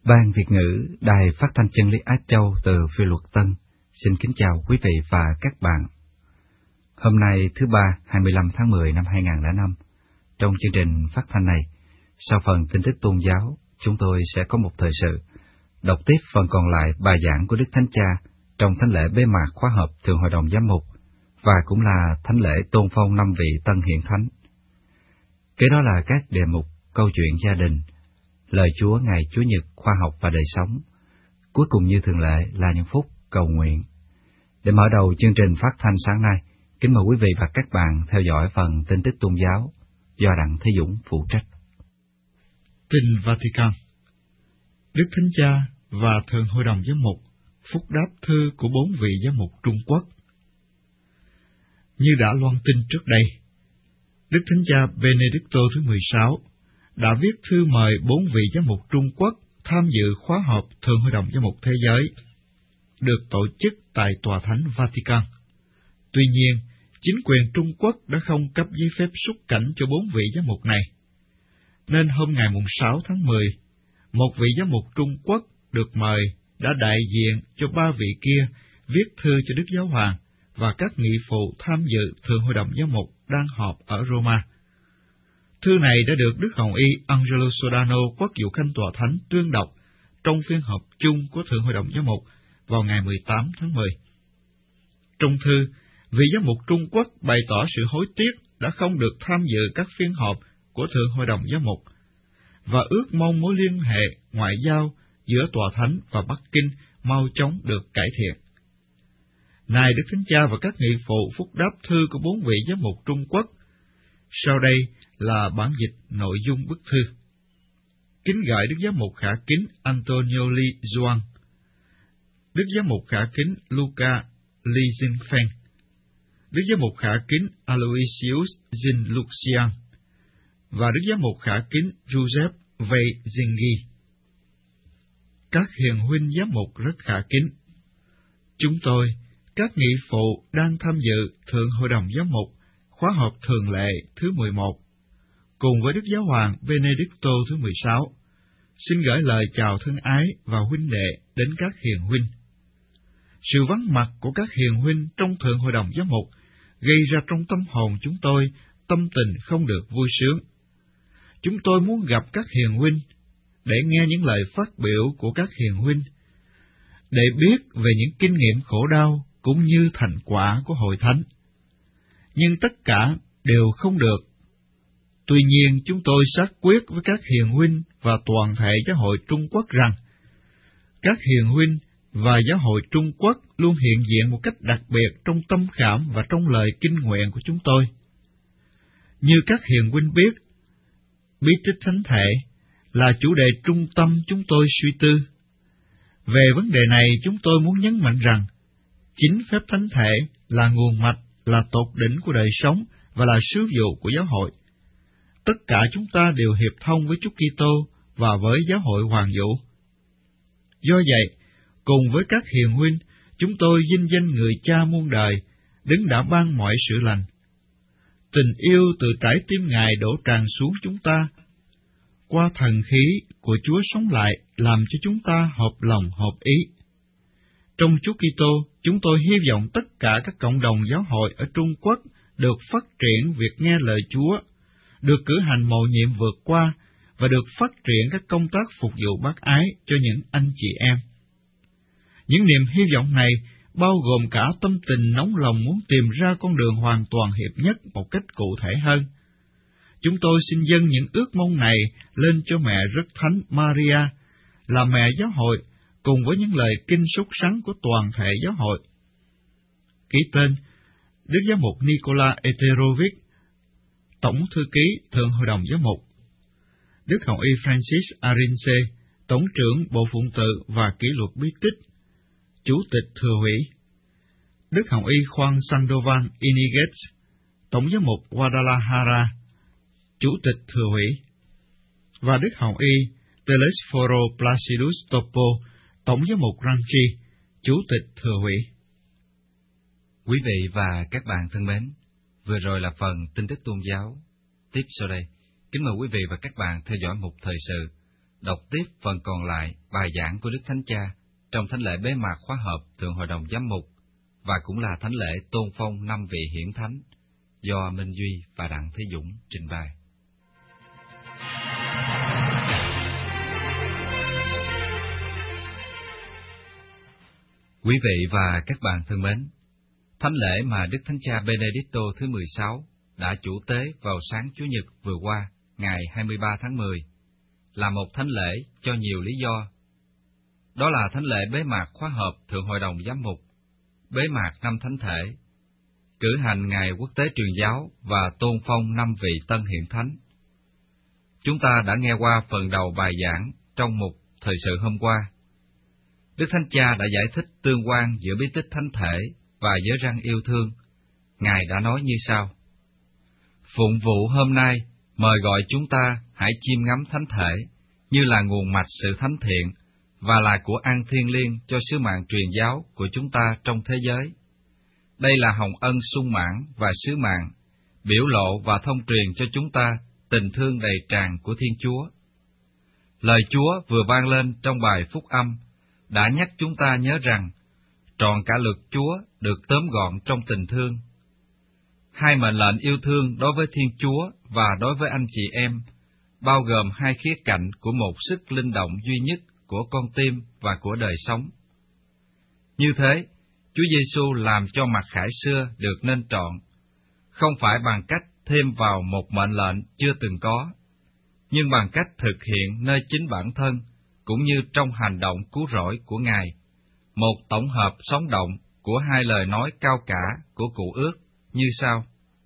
Ban Việt ngữ Đài Phát thanh Chân lý Á Châu từ Phiêu Luật Tân xin kính chào quý vị và các bạn. Hôm nay thứ Ba, 25 tháng 10 năm 2005, trong chương trình phát thanh này, sau phần tin tức tôn giáo, chúng tôi sẽ có một thời sự, đọc tiếp phần còn lại bài giảng của Đức Thánh Cha trong thánh lễ bế mạc khóa họp Thượng Hội đồng Giám mục, và cũng là thánh lễ tôn phong 5 vị Tân Hiển Thánh. Kế đó là các đề mục câu chuyện gia đình, lời Chúa ngày Chúa Nhật, khoa học và đời sống. Cuối cùng như thường lệ là những phút cầu nguyện. Để mở đầu chương trình phát thanh sáng nay, kính mời quý vị và các bạn theo dõi phần tin tức tôn giáo do Đặng Thế Dũng phụ trách. Tin Vatican. Đức Thánh Cha và Thượng Hội đồng Giám mục phúc đáp thư của 4 vị giám mục Trung Quốc. Như đã loan tin trước đây, Đức Thánh Cha Benedicto thứ 16 đã viết thư mời 4 vị giám mục Trung Quốc tham dự khóa họp Thượng Hội đồng Giám mục Thế giới, được tổ chức tại Tòa Thánh Vatican. Tuy nhiên, chính quyền Trung Quốc đã không cấp giấy phép xuất cảnh cho 4 vị giám mục này. Nên hôm ngày 6 tháng 10, một vị giám mục Trung Quốc được mời đã đại diện cho 3 vị kia viết thư cho Đức Giáo Hoàng và các nghị phụ tham dự Thượng Hội đồng Giám mục đang họp ở Roma. Thư này đã được Đức Hồng Y Angelo Sodano, quốc vụ khanh Tòa Thánh, tuyên đọc trong phiên họp chung của Thượng Hội đồng Giám mục vào ngày 18 tháng 10. Trong thư, vị giám mục Trung Quốc bày tỏ sự hối tiếc đã không được tham dự các phiên họp của Thượng Hội đồng Giám mục, và ước mong mối liên hệ ngoại giao giữa Tòa Thánh và Bắc Kinh mau chóng được cải thiện. Này Đức Thánh Cha và các nghị phụ phúc đáp thư của 4 vị giám mục Trung Quốc. Sau đây là bản dịch nội dung bức thư. Kính gửi Đức Giám mục khả kính Antonio Li Duan, Đức Giám mục khả kính Luca Li Jinfeng, Đức Giám mục khả kính Aloysius Jin Luxian và Đức Giám mục khả kính Joseph Vei Zingi. Các hiền huynh giám mục rất khả kính. Chúng tôi, các nghị phụ đang tham dự Thượng Hội đồng Giám mục khóa họp thường lệ thứ 11, cùng với Đức Giáo hoàng Benedicto thứ 16, xin gửi lời chào thân ái và huynh đệ đến các hiền huynh. Sự vắng mặt của các hiền huynh trong Thượng Hội đồng Giám mục gây ra trong tâm hồn chúng tôi tâm tình không được vui sướng. Chúng tôi muốn gặp các hiền huynh để nghe những lời phát biểu của các hiền huynh, để biết về những kinh nghiệm khổ đau cũng như thành quả của Hội Thánh. Nhưng tất cả đều không được. Tuy nhiên, chúng tôi xác quyết với các hiền huynh và toàn thể giáo hội Trung Quốc rằng, các hiền huynh và giáo hội Trung Quốc luôn hiện diện một cách đặc biệt trong tâm khảm và trong lời kinh nguyện của chúng tôi. Như các hiền huynh biết, bí tích thánh thể là chủ đề trung tâm chúng tôi suy tư. Về vấn đề này, chúng tôi muốn nhấn mạnh rằng, chính phép thánh thể là nguồn mạch, là tột đỉnh của đời sống và là sứ vụ của giáo hội. Tất cả chúng ta đều hiệp thông với Chúa Kitô và với giáo hội Hoàng Vũ. Do vậy, cùng với các hiền huynh, chúng tôi vinh danh người Cha muôn đời, đấng đã ban mọi sự lành. Tình yêu từ trái tim Ngài đổ tràn xuống chúng ta, qua thần khí của Chúa sống lại, làm cho chúng ta hợp lòng hợp ý. Trong Chúa Kitô, chúng tôi hy vọng tất cả các cộng đồng giáo hội ở Trung Quốc được phát triển việc nghe lời Chúa, được cử hành mầu nhiệm vượt qua và được phát triển các công tác phục vụ bác ái cho những anh chị em. Những niềm hy vọng này bao gồm cả tâm tình nóng lòng muốn tìm ra con đường hoàn toàn hiệp nhất một cách cụ thể hơn. Chúng tôi xin dâng những ước mong này lên cho mẹ rất thánh Maria, là mẹ giáo hội, cùng với những lời kinh sốt sắng của toàn thể giáo hội. Ký tên Đức Giám mục Nicola Eterovic, Tổng Thư ký Thượng Hội đồng Giám mục. Đức Hồng Y Francis Arinze, Tổng trưởng Bộ Phụng tự và Kỷ luật bí tích, Chủ tịch Thừa hủy. Đức Hồng Y Juan Sandoval Iniguez, Tổng giám mục Guadalajara, Chủ tịch Thừa hủy. Và Đức Hồng Y Telesforo Placidus Topo, Tổng giám mục Ranchi, Chủ tịch Thừa hủy. Quý vị và các bạn thân mến, vừa rồi là phần tin tức tôn giáo. Tiếp sau đây, kính mời quý vị và các bạn theo dõi một thời sự, đọc tiếp phần còn lại bài giảng của Đức Thánh Cha trong thánh lễ bế mạc khóa họp Thượng Hội đồng Giám mục và cũng là thánh lễ tôn phong 5 vị hiển thánh do Minh Duy và Đặng Thế Dũng trình bày. Quý vị và các bạn thân mến, thánh lễ mà Đức Thánh Cha Benedicto thứ 16 đã chủ tế vào sáng Chủ nhật vừa qua, ngày 23 tháng 10, là một thánh lễ cho nhiều lý do. Đó là thánh lễ bế mạc khóa họp Thượng Hội đồng Giám mục, bế mạc năm thánh thể, cử hành Ngày Quốc tế Truyền giáo và tôn phong 5 vị tân hiển thánh. Chúng ta đã nghe qua phần đầu bài giảng trong mục Thời sự hôm qua. Đức Thánh Cha đã giải thích tương quan giữa bí tích thánh thể và giới răn yêu thương. Ngài đã nói như sau: Phụng vụ hôm nay mời gọi chúng ta hãy chiêm ngắm thánh thể như là nguồn mạch sự thánh thiện và là của ăn thiêng liêng cho sứ mạng truyền giáo của chúng ta trong thế giới. Đây là hồng ân sung mãn và sứ mạng, biểu lộ và thông truyền cho chúng ta tình thương đầy tràn của Thiên Chúa. Lời Chúa vừa vang lên trong bài Phúc Âm đã nhắc chúng ta nhớ rằng trọn cả luật Chúa được tóm gọn trong tình thương. Hai mệnh lệnh yêu thương đối với Thiên Chúa và đối với anh chị em bao gồm hai khía cạnh của một sức linh động duy nhất của con tim và của đời sống. Như thế, Chúa Giêsu làm cho mặc khải xưa được nên trọn, không phải bằng cách thêm vào một mệnh lệnh chưa từng có, nhưng bằng cách thực hiện nơi chính bản thân, cũng như trong hành động cứu rỗi của Ngài, một tổng hợp sống động của hai lời nói cao cả của Cựu Ước như sau: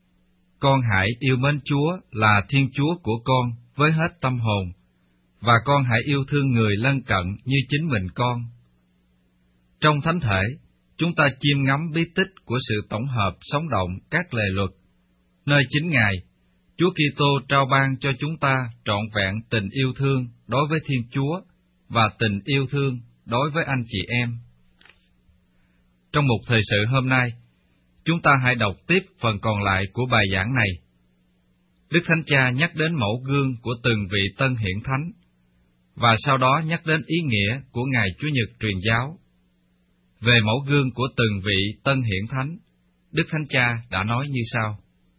Con hãy yêu mến Chúa là Thiên Chúa của con với hết tâm hồn, và con hãy yêu thương người lân cận như chính mình con. Trong thánh thể, chúng ta chiêm ngắm bí tích của sự tổng hợp sống động các lề luật, nơi chính Ngài, Chúa Kitô trao ban cho chúng ta trọn vẹn tình yêu thương đối với Thiên Chúa và tình yêu thương đối với anh chị em. Trong mục thời sự hôm nay, chúng ta hãy đọc tiếp phần còn lại của bài giảng này. Đức Thánh Cha nhắc đến mẫu gương của từng vị tân hiển thánh, và sau đó nhắc đến ý nghĩa của Ngày Chủ nhật truyền giáo. Về mẫu gương của từng vị tân hiển thánh, Đức Thánh Cha đã nói như sau: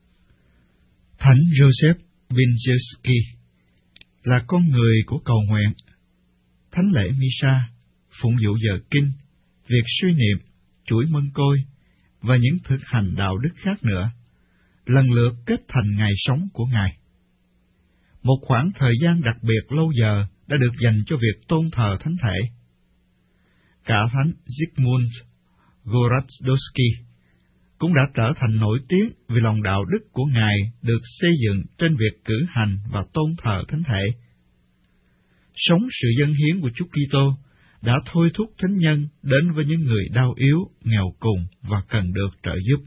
Thánh Joseph Winchelsky là con người của cầu nguyện, thánh lễ Misa, phụng vụ giờ kinh, việc suy niệm, chuỗi mân côi và những thực hành đạo đức khác nữa, lần lượt kết thành ngày sống của Ngài. Một khoảng thời gian đặc biệt lâu giờ đã được dành cho việc tôn thờ thánh thể. Cả Thánh Zygmunt Gorodzki cũng đã trở thành nổi tiếng vì lòng đạo đức của Ngài được xây dựng trên việc cử hành và tôn thờ thánh thể. Sống sự dâng hiến của Chúa Kitô đã thôi thúc thánh nhân đến với những người đau yếu, nghèo cùng và cần được trợ giúp.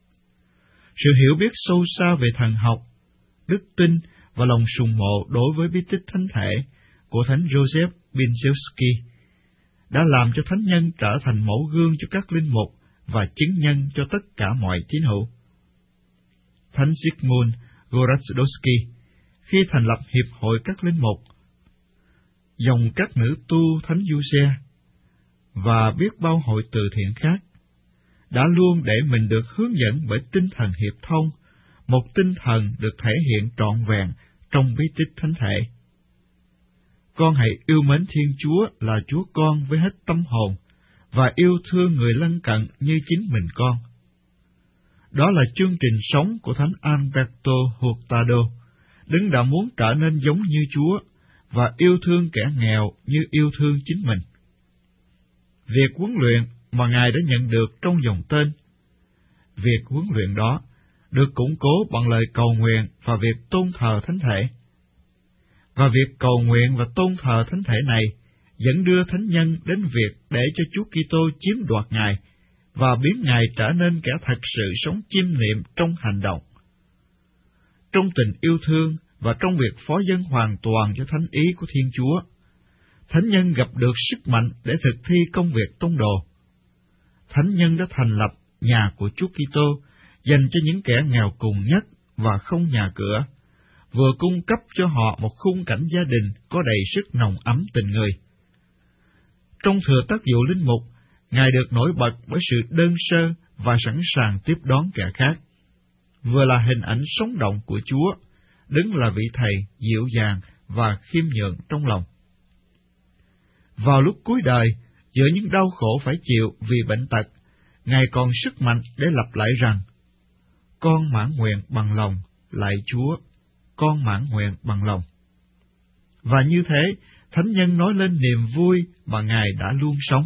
Sự hiểu biết sâu xa về thần học, đức tin và lòng sùng mộ đối với bí tích thánh thể của Thánh Joseph Winchelsky đã làm cho thánh nhân trở thành mẫu gương cho các linh mục và chứng nhân cho tất cả mọi tín hữu. Thánh Zygmunt Gorodzki, khi thành lập Hiệp hội các linh mục, dòng các nữ tu Thánh Giuse và biết bao hội từ thiện khác, đã luôn để mình được hướng dẫn bởi tinh thần hiệp thông, một tinh thần được thể hiện trọn vẹn trong bí tích thánh thể. Con hãy yêu mến Thiên Chúa là Chúa con với hết tâm hồn, và yêu thương người lân cận như chính mình con. Đó là chương trình sống của Thánh Alberto Hurtado, đấng đã muốn trở nên giống như Chúa và yêu thương kẻ nghèo như yêu thương chính mình. Việc huấn luyện mà Ngài đã nhận được trong dòng tên, việc huấn luyện đó được củng cố bằng lời cầu nguyện và việc tôn thờ thánh thể. Và việc cầu nguyện và tôn thờ thánh thể này dẫn đưa thánh nhân đến việc để cho Chúa Kitô chiếm đoạt Ngài và biến Ngài trở nên kẻ thật sự sống chiêm niệm trong hành động. Trong tình yêu thương và trong việc phó dâng hoàn toàn cho thánh ý của Thiên Chúa, thánh nhân gặp được sức mạnh để thực thi công việc tông đồ. Thánh nhân đã thành lập nhà của Chúa Kitô dành cho những kẻ nghèo cùng nhất và không nhà cửa, vừa cung cấp cho họ một khung cảnh gia đình có đầy sức nồng ấm tình người. Trong thừa tác vụ linh mục, Ngài được nổi bật bởi sự đơn sơ và sẵn sàng tiếp đón kẻ khác, vừa là hình ảnh sống động của Chúa, đứng là vị thầy dịu dàng và khiêm nhường trong lòng. Vào lúc cuối đời, giữa những đau khổ phải chịu vì bệnh tật, Ngài còn sức mạnh để lặp lại rằng: "Con mãn nguyện bằng lòng, lạy Chúa, con mãn nguyện bằng lòng." Và như thế, thánh nhân nói lên niềm vui mà Ngài đã luôn sống.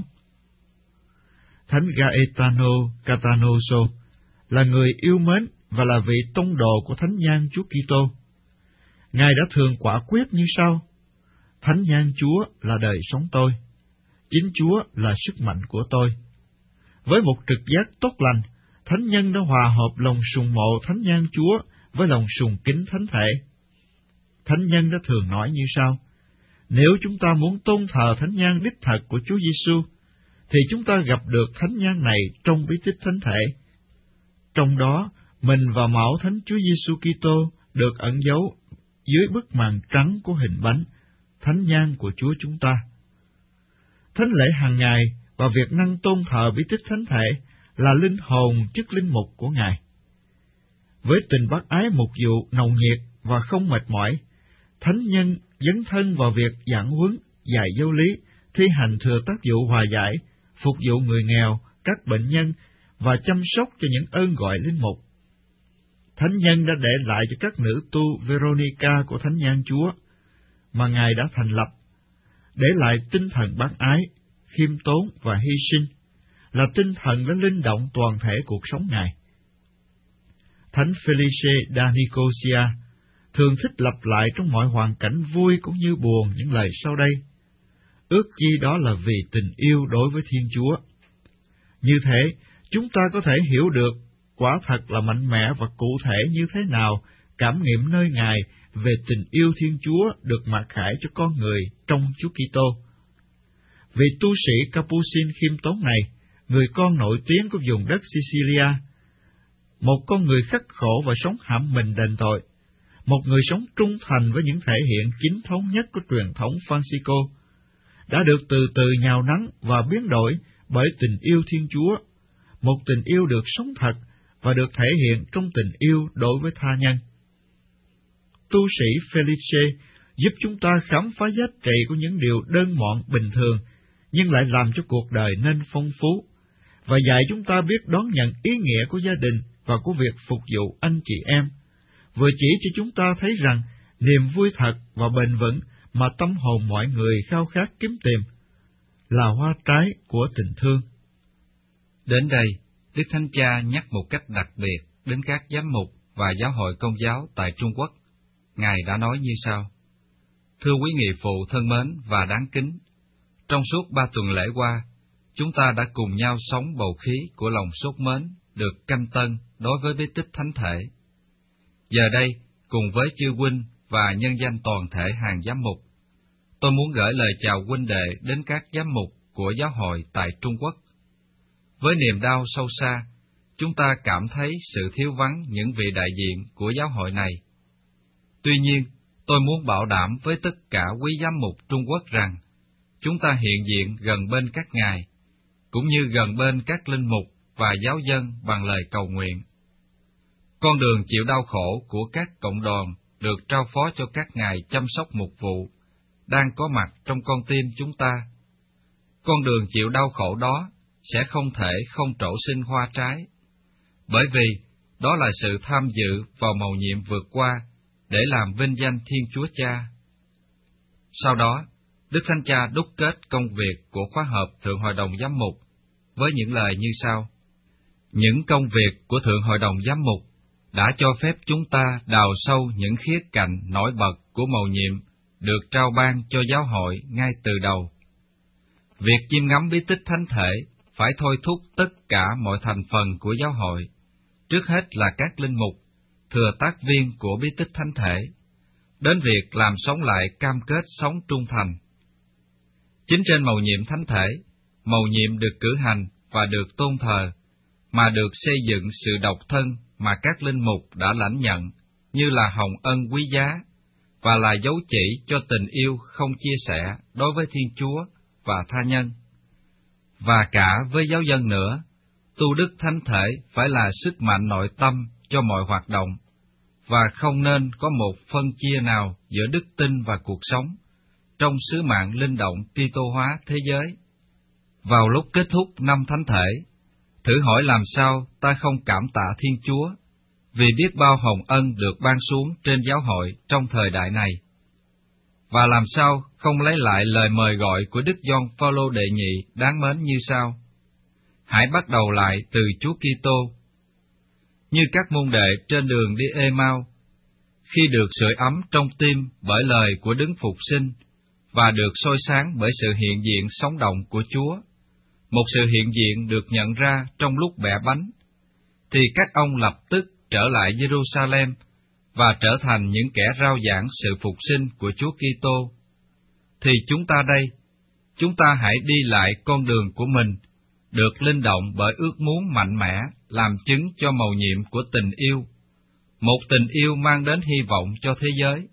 Thánh Gaetano Catanoso là người yêu mến và là vị tông đồ của Thánh Nhan Chúa Kitô. Ngài đã thường quả quyết như sau: Thánh Nhan Chúa là đời sống tôi, chính Chúa là sức mạnh của tôi. Với một trực giác tốt lành, thánh nhân đã hòa hợp lòng sùng mộ Thánh Nhan Chúa với lòng sùng kính Thánh Thể. Thánh nhân đã thường nói như sau: nếu chúng ta muốn tôn thờ Thánh Nhan đích thật của Chúa Giêsu, thì chúng ta gặp được Thánh Nhan này trong bí tích Thánh Thể. Trong đó, mình và máu Thánh Chúa Giêsu Kitô được ẩn giấu dưới bức màn trắng của hình bánh, Thánh Nhan của Chúa chúng ta. Thánh lễ hàng ngày và việc năng tôn thờ bí tích Thánh Thể là linh hồn chức linh mục của Ngài. Với tình bác ái mục vụ nồng nhiệt và không mệt mỏi, thánh nhân dấn thân vào việc giảng huấn, dạy giáo lý, thi hành thừa tác vụ hòa giải, phục vụ người nghèo, các bệnh nhân và chăm sóc cho những ơn gọi linh mục. Thánh nhân đã để lại cho các nữ tu Veronica của Thánh Nhan Chúa, mà Ngài đã thành lập, để lại tinh thần bác ái, khiêm tốn và hy sinh, là tinh thần đã linh động toàn thể cuộc sống Ngài. Thánh Felice da Nicosia thường thích lặp lại trong mọi hoàn cảnh vui cũng như buồn những lời sau đây: ước chi đó là vì tình yêu đối với Thiên Chúa. Như thế, chúng ta có thể hiểu được quả thật là mạnh mẽ và cụ thể như thế nào cảm nghiệm nơi Ngài về tình yêu Thiên Chúa được mặc khải cho con người trong Chúa Kitô. Vị tu sĩ Capuchin khiêm tốn này, người con nổi tiếng của vùng đất Sicilia, một con người khắc khổ và sống hãm mình đền tội, một người sống trung thành với những thể hiện chính thống nhất của truyền thống Francisco, đã được từ từ nhào nắng và biến đổi bởi tình yêu Thiên Chúa, một tình yêu được sống thật và được thể hiện trong tình yêu đối với tha nhân. Tu sĩ Felice giúp chúng ta khám phá giá trị của những điều đơn mọn bình thường, nhưng lại làm cho cuộc đời nên phong phú, và dạy chúng ta biết đón nhận ý nghĩa của gia đình và của việc phục vụ anh chị em, vừa chỉ cho chúng ta thấy rằng niềm vui thật và bền vững mà tâm hồn mọi người khao khát kiếm tìm là hoa trái của tình thương. Đến đây, Đức Thánh Cha nhắc một cách đặc biệt đến các giám mục và giáo hội Công giáo tại Trung Quốc. Ngài đã nói như sau: thưa quý nghị phụ thân mến và đáng kính, trong suốt 3 tuần lễ qua, chúng ta đã cùng nhau sống bầu khí của lòng sốt mến được canh tân đối với bí tích Thánh Thể. Giờ đây, cùng với chư huynh và nhân danh toàn thể hàng giám mục, tôi muốn gửi lời chào huynh đệ đến các giám mục của giáo hội tại Trung Quốc. Với niềm đau sâu xa, chúng ta cảm thấy sự thiếu vắng những vị đại diện của giáo hội này. Tuy nhiên, tôi muốn bảo đảm với tất cả quý giám mục Trung Quốc rằng, chúng ta hiện diện gần bên các ngài, cũng như gần bên các linh mục và giáo dân bằng lời cầu nguyện. Con đường chịu đau khổ của các cộng đoàn được trao phó cho các ngài chăm sóc mục vụ, đang có mặt trong con tim chúng ta. Con đường chịu đau khổ đó sẽ không thể không trổ sinh hoa trái, bởi vì đó là sự tham dự vào mầu nhiệm vượt qua để làm vinh danh Thiên Chúa Cha. Sau đó, Đức Thánh Cha đúc kết công việc của khóa họp Thượng Hội đồng Giám mục với những lời như sau: những công việc của Thượng Hội đồng Giám mục đã cho phép chúng ta đào sâu những khía cạnh nổi bật của mầu nhiệm được trao ban cho giáo hội ngay từ đầu. Việc chiêm ngắm bí tích Thánh Thể phải thôi thúc tất cả mọi thành phần của giáo hội, trước hết là các linh mục, thừa tác viên của bí tích Thánh Thể, đến việc làm sống lại cam kết sống trung thành. Chính trên mầu nhiệm Thánh Thể, mầu nhiệm được cử hành và được tôn thờ, mà được xây dựng sự độc thân mà các linh mục đã lãnh nhận, như là hồng ân quý giá, và là dấu chỉ cho tình yêu không chia sẻ đối với Thiên Chúa và tha nhân. Và cả với giáo dân nữa, tu đức thánh thể phải là sức mạnh nội tâm cho mọi hoạt động, và không nên có một phân chia nào giữa đức tin và cuộc sống trong sứ mạng linh động Kitô hóa thế giới. Vào lúc kết thúc năm thánh thể, thử hỏi làm sao ta không cảm tạ Thiên Chúa vì biết bao hồng ân được ban xuống trên giáo hội trong thời đại này. Và làm sao không lấy lại lời mời gọi của Đức Gioan Phaolô đệ nhị đáng mến như sau: hãy bắt đầu lại từ Chúa Kitô. Như các môn đệ trên đường đi Ê-mau, khi được sưởi ấm trong tim bởi lời của Đấng Phục Sinh và được soi sáng bởi sự hiện diện sống động của Chúa, một sự hiện diện được nhận ra trong lúc bẻ bánh, thì các ông lập tức trở lại Jerusalem và trở thành những kẻ rao giảng sự phục sinh của Chúa Kitô. Thì chúng ta đây, chúng ta hãy đi lại con đường của mình, được linh động bởi ước muốn mạnh mẽ làm chứng cho mầu nhiệm của tình yêu, một tình yêu mang đến hy vọng cho thế giới.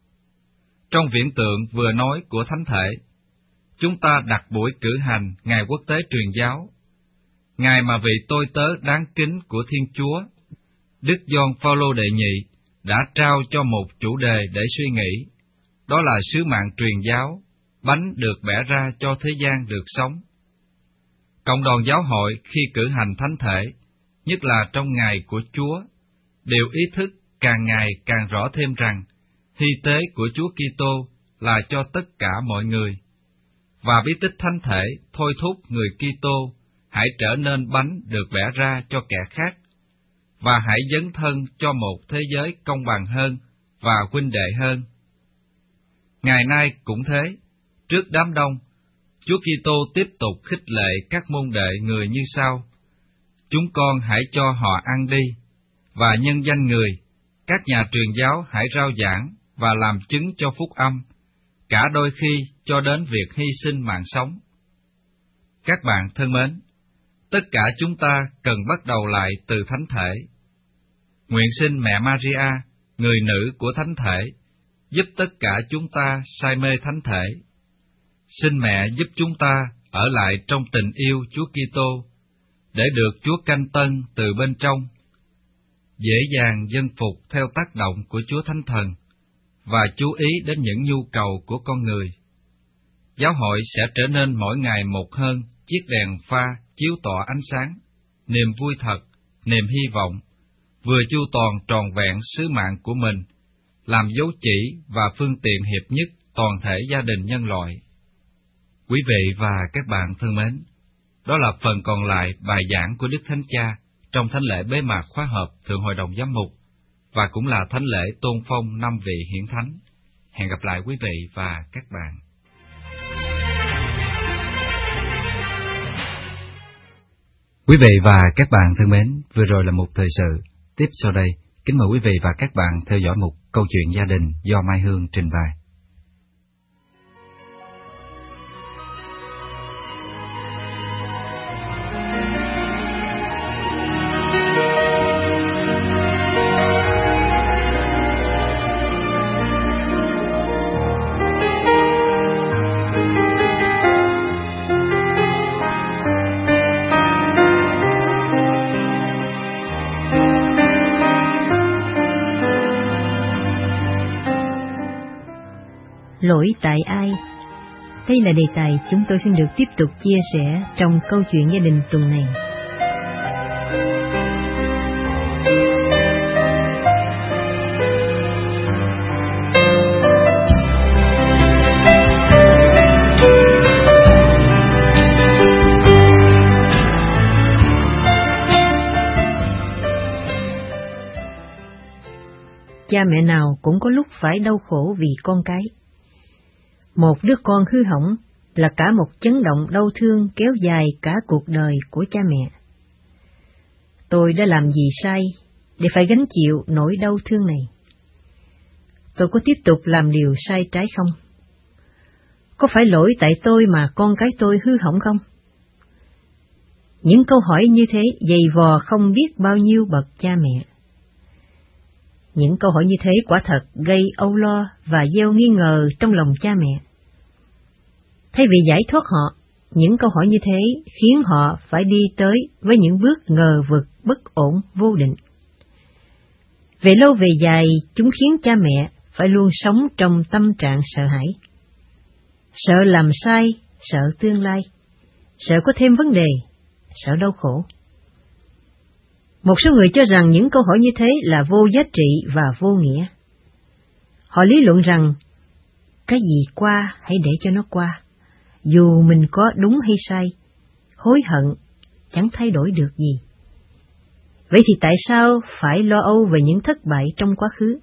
Trong viễn tượng vừa nói của Thánh Thể, chúng ta đặt buổi cử hành Ngày Quốc tế Truyền giáo, ngày mà vị tôi tớ đáng kính của Thiên Chúa, Đức Gioan Phaolô đệ nhị, đã trao cho một chủ đề để suy nghĩ, đó là sứ mạng truyền giáo, bánh được bẻ ra cho thế gian được sống. Cộng đoàn giáo hội khi cử hành thánh thể, nhất là trong ngày của Chúa, đều ý thức càng ngày càng rõ thêm rằng hy tế của Chúa Kitô là cho tất cả mọi người, và bí tích thánh thể thôi thúc người Kitô hãy trở nên bánh được bẻ ra cho kẻ khác, và hãy dấn thân cho một thế giới công bằng hơn và huynh đệ hơn. Ngày nay cũng thế, trước đám đông, Chúa Kitô tiếp tục khích lệ các môn đệ người như sau: chúng con hãy cho họ ăn đi, và nhân danh người, các nhà truyền giáo hãy rao giảng và làm chứng cho phúc âm, cả đôi khi cho đến việc hy sinh mạng sống. Các bạn thân mến, tất cả chúng ta cần bắt đầu lại từ thánh thể. Nguyện xin Mẹ Maria, người nữ của thánh thể, giúp tất cả chúng ta say mê thánh thể. Xin Mẹ giúp chúng ta ở lại trong tình yêu Chúa Kitô, để được Chúa canh tân từ bên trong, dễ dàng dân phục theo tác động của Chúa Thánh Thần, và chú ý đến những nhu cầu của con người. Giáo hội sẽ trở nên mỗi ngày một hơn chiếc đèn pha chiếu tỏa ánh sáng, niềm vui thật, niềm hy vọng, vừa chu toàn tròn vẹn sứ mạng của mình, làm dấu chỉ và phương tiện hiệp nhất toàn thể gia đình nhân loại. Quý vị và các bạn thân mến, đó là phần còn lại bài giảng của Đức Thánh Cha trong thánh lễ bế mạc khóa họp Thượng Hội đồng Giám mục, và cũng là thánh lễ tôn phong 5 vị hiển thánh. Hẹn gặp lại quý vị và các bạn. Quý vị và các bạn thân mến, vừa rồi là một thời sự. Tiếp sau đây, kính mời quý vị và các bạn theo dõi một câu chuyện gia đình do Mai Hương trình bày. Lỗi tại ai? Đây là đề tài chúng tôi xin được tiếp tục chia sẻ trong câu chuyện gia đình tuần này. Cha mẹ nào cũng có lúc phải đau khổ vì con cái. Một đứa con hư hỏng là cả một chấn động đau thương kéo dài cả cuộc đời của cha mẹ. Tôi đã làm gì sai để phải gánh chịu nỗi đau thương này? Tôi có tiếp tục làm điều sai trái không? Có phải lỗi tại tôi mà con cái tôi hư hỏng không? Những câu hỏi như thế dày vò không biết bao nhiêu bậc cha mẹ. Những câu hỏi như thế quả thật gây âu lo và gieo nghi ngờ trong lòng cha mẹ. Thay vì giải thoát họ, những câu hỏi như thế khiến họ phải đi tới với những bước ngờ vực, bất ổn, vô định. Về lâu về dài, chúng khiến cha mẹ phải luôn sống trong tâm trạng sợ hãi. Sợ làm sai, sợ tương lai, sợ có thêm vấn đề, sợ đau khổ. Một số người cho rằng những câu hỏi như thế là vô giá trị và vô nghĩa. Họ lý luận rằng, cái gì qua hãy để cho nó qua, dù mình có đúng hay sai, hối hận chẳng thay đổi được gì. Vậy thì tại sao phải lo âu về những thất bại trong quá khứ?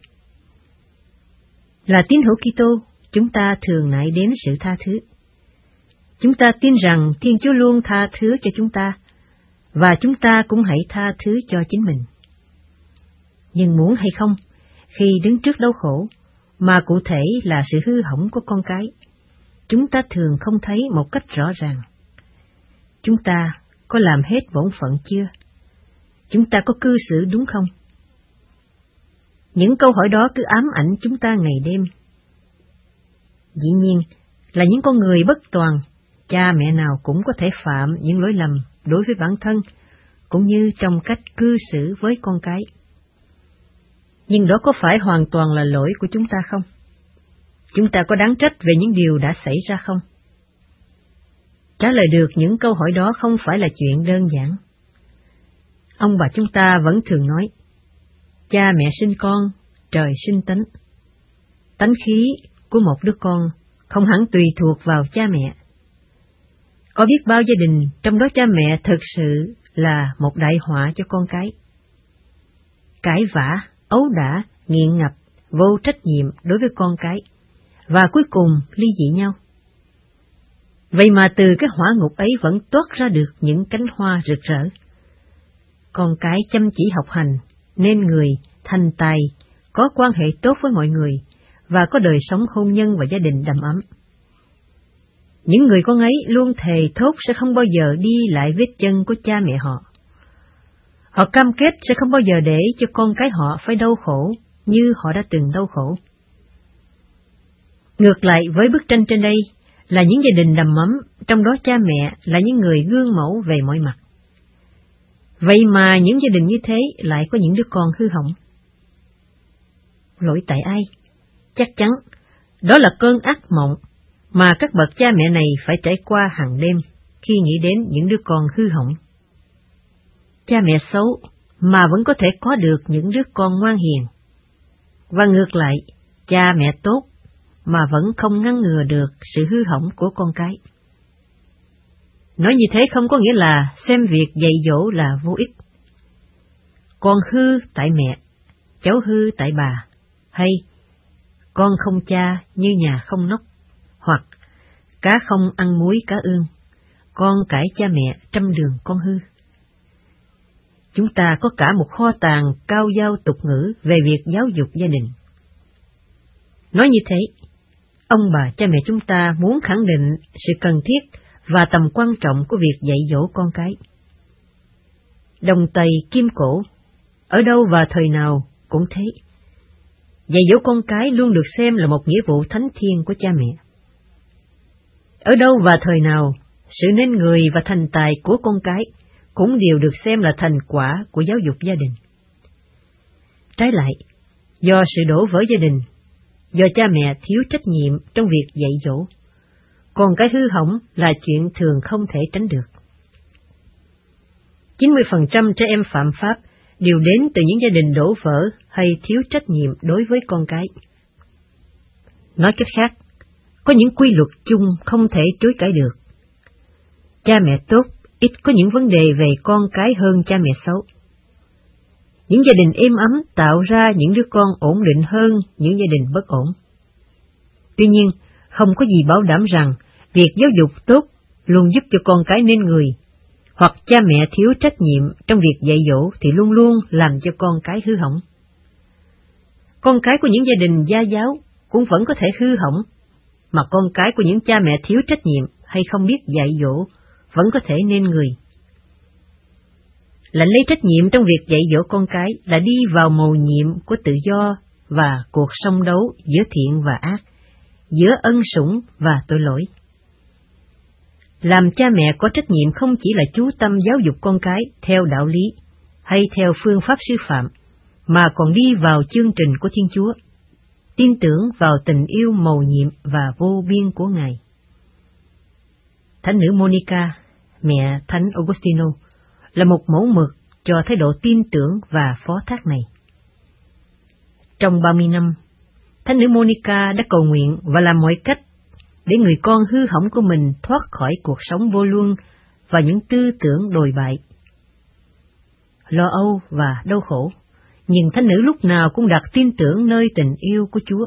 Là tín hữu Kitô, chúng ta thường nại đến sự tha thứ. Chúng ta tin rằng Thiên Chúa luôn tha thứ cho chúng ta, và chúng ta cũng hãy tha thứ cho chính mình. Nhưng muốn hay không, khi đứng trước đau khổ, mà cụ thể là sự hư hỏng của con cái, chúng ta thường không thấy một cách rõ ràng. Chúng ta có làm hết bổn phận chưa? Chúng ta có cư xử đúng không? Những câu hỏi đó cứ ám ảnh chúng ta ngày đêm. Dĩ nhiên là những con người bất toàn, cha mẹ nào cũng có thể phạm những lỗi lầm đối với bản thân, cũng như trong cách cư xử với con cái. Nhưng đó có phải hoàn toàn là lỗi của chúng ta không? Chúng ta có đáng trách về những điều đã xảy ra không? Trả lời được những câu hỏi đó không phải là chuyện đơn giản. Ông bà chúng ta vẫn thường nói, cha mẹ sinh con, trời sinh tánh. Tánh khí của một đứa con không hẳn tùy thuộc vào cha mẹ. Có biết bao gia đình, trong đó cha mẹ thực sự là một đại họa cho con cái. Cãi vã, ấu đả, nghiện ngập, vô trách nhiệm đối với con cái, và cuối cùng ly dị nhau. Vậy mà từ cái hỏa ngục ấy vẫn toát ra được những cánh hoa rực rỡ. Con cái chăm chỉ học hành, nên người, thành tài, có quan hệ tốt với mọi người, và có đời sống hôn nhân và gia đình đầm ấm. Những người con ấy luôn thề thốt sẽ không bao giờ đi lại vết chân của cha mẹ họ. Họ cam kết sẽ không bao giờ để cho con cái họ phải đau khổ như họ đã từng đau khổ. Ngược lại với bức tranh trên đây là những gia đình đầm ấm, trong đó cha mẹ là những người gương mẫu về mọi mặt. Vậy mà những gia đình như thế lại có những đứa con hư hỏng. Lỗi tại ai? Chắc chắn, đó là cơn ác mộng mà các bậc cha mẹ này phải trải qua hàng đêm khi nghĩ đến những đứa con hư hỏng. Cha mẹ xấu mà vẫn có thể có được những đứa con ngoan hiền. Và ngược lại, cha mẹ tốt mà vẫn không ngăn ngừa được sự hư hỏng của con cái. Nói như thế không có nghĩa là xem việc dạy dỗ là vô ích. Con hư tại mẹ, cháu hư tại bà, hay con không cha như nhà không nóc, hoặc cá không ăn muối cá ương, con cãi cha mẹ trăm đường con hư. Chúng ta có cả một kho tàng cao dao tục ngữ về việc giáo dục gia đình. Nói như thế, ông bà cha mẹ chúng ta muốn khẳng định sự cần thiết và tầm quan trọng của việc dạy dỗ con cái. Đồng Tây kim cổ, ở đâu và thời nào cũng thế. Dạy dỗ con cái luôn được xem là một nghĩa vụ thánh thiêng của cha mẹ. Ở đâu và thời nào, sự nên người và thành tài của con cái cũng đều được xem là thành quả của giáo dục gia đình. Trái lại, do sự đổ vỡ gia đình, do cha mẹ thiếu trách nhiệm trong việc dạy dỗ, còn cái hư hỏng là chuyện thường không thể tránh được. 90% trẻ em phạm pháp đều đến từ những gia đình đổ vỡ hay thiếu trách nhiệm đối với con cái. Nói cách khác, có những quy luật chung không thể chối cãi được. Cha mẹ tốt ít có những vấn đề về con cái hơn cha mẹ xấu. Những gia đình êm ấm tạo ra những đứa con ổn định hơn những gia đình bất ổn. Tuy nhiên, không có gì bảo đảm rằng việc giáo dục tốt luôn giúp cho con cái nên người, hoặc cha mẹ thiếu trách nhiệm trong việc dạy dỗ thì luôn luôn làm cho con cái hư hỏng. Con cái của những gia đình gia giáo cũng vẫn có thể hư hỏng, mà con cái của những cha mẹ thiếu trách nhiệm hay không biết dạy dỗ vẫn có thể nên người. là lấy trách nhiệm trong việc dạy dỗ con cái, là đi vào mầu nhiệm của tự do và cuộc song đấu giữa thiện và ác, giữa ân sủng và tội lỗi. Làm cha mẹ có trách nhiệm không chỉ là chú tâm giáo dục con cái theo đạo lý hay theo phương pháp sư phạm, mà còn đi vào chương trình của Thiên Chúa, tin tưởng vào tình yêu mầu nhiệm và vô biên của Ngài. Thánh nữ Monica, mẹ Thánh Augustino, là một mẫu mực cho thái độ tin tưởng và phó thác này. Trong 30 năm, Thánh nữ Monica đã cầu nguyện và làm mọi cách để người con hư hỏng của mình thoát khỏi cuộc sống vô luân và những tư tưởng đồi bại, lo âu và đau khổ, nhưng thánh nữ lúc nào cũng đặt tin tưởng nơi tình yêu của Chúa.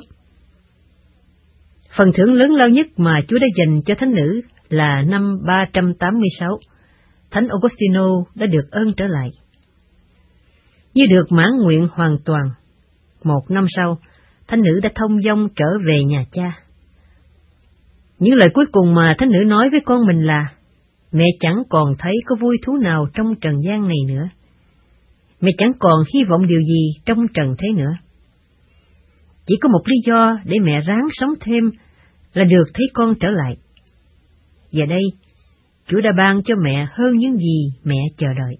Phần thưởng lớn lao nhất mà Chúa đã dành cho thánh nữ là năm 386, Thánh Augustino đã được ơn trở lại. Như được mãn nguyện hoàn toàn, 1 năm sau, thánh nữ đã thông dong trở về nhà cha. Những lời cuối cùng mà thánh nữ nói với con mình là: mẹ chẳng còn thấy có vui thú nào trong trần gian này nữa. Mẹ chẳng còn hy vọng điều gì trong trần thế nữa. Chỉ có một lý do để mẹ ráng sống thêm là được thấy con trở lại. Giờ đây, Chúa đã ban cho mẹ hơn những gì mẹ chờ đợi.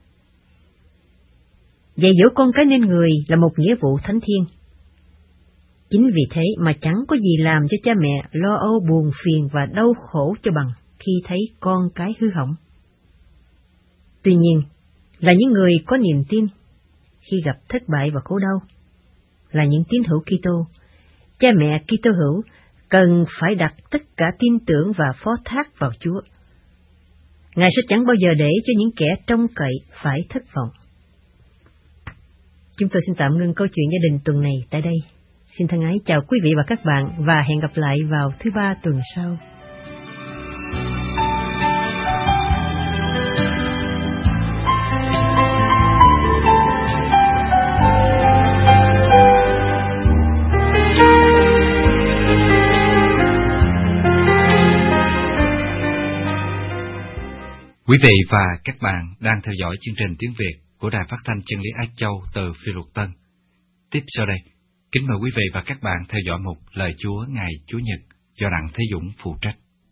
Dạy dỗ con cái nên người là một nghĩa vụ thánh thiêng. Chính vì thế mà chẳng có gì làm cho cha mẹ lo âu buồn phiền và đau khổ cho bằng khi thấy con cái hư hỏng. Tuy nhiên, là những người có niềm tin, khi gặp thất bại và khổ đau, là những tín hữu Kitô, cha mẹ Kitô hữu cần phải đặt tất cả tin tưởng và phó thác vào Chúa. Ngài sẽ chẳng bao giờ để cho những kẻ trông cậy phải thất vọng. Chúng tôi xin tạm ngưng câu chuyện gia đình tuần này tại đây. Xin thân ái chào quý vị và các bạn và hẹn gặp lại vào thứ Ba tuần sau. Quý vị và các bạn đang theo dõi chương trình tiếng Việt của Đài Phát thanh Chân lý Á Châu từ Phiên Luật Tân. Tiếp sau đây, kính mời quý vị và các bạn theo dõi mục Lời Chúa ngày Chủ nhật do Đặng Thế Dũng phụ trách.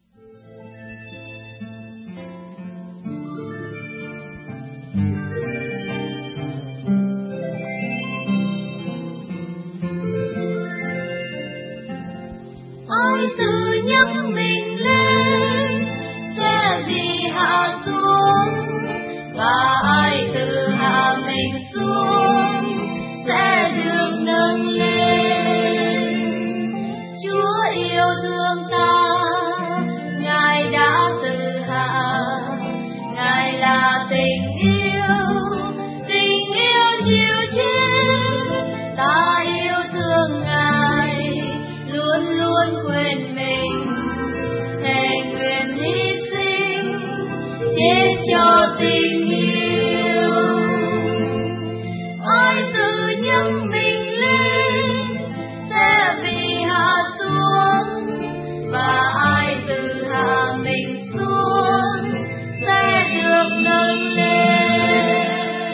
Ôi tự nhấc mình lên sẽ vì hạ xuống, và ai tự hạ mình xuống sẽ được nâng lên. Chúa yêu thương ta, Ngài đã tự hạ, Ngài là tình yêu chịu chết. Ta yêu thương Ngài, luôn luôn quên mình, thề nguyện hy sinh chết cho tình yêu. Ai tự nhấc mình lên sẽ bị hạ xuống, và ai tự hạ mình xuống sẽ được nâng lên.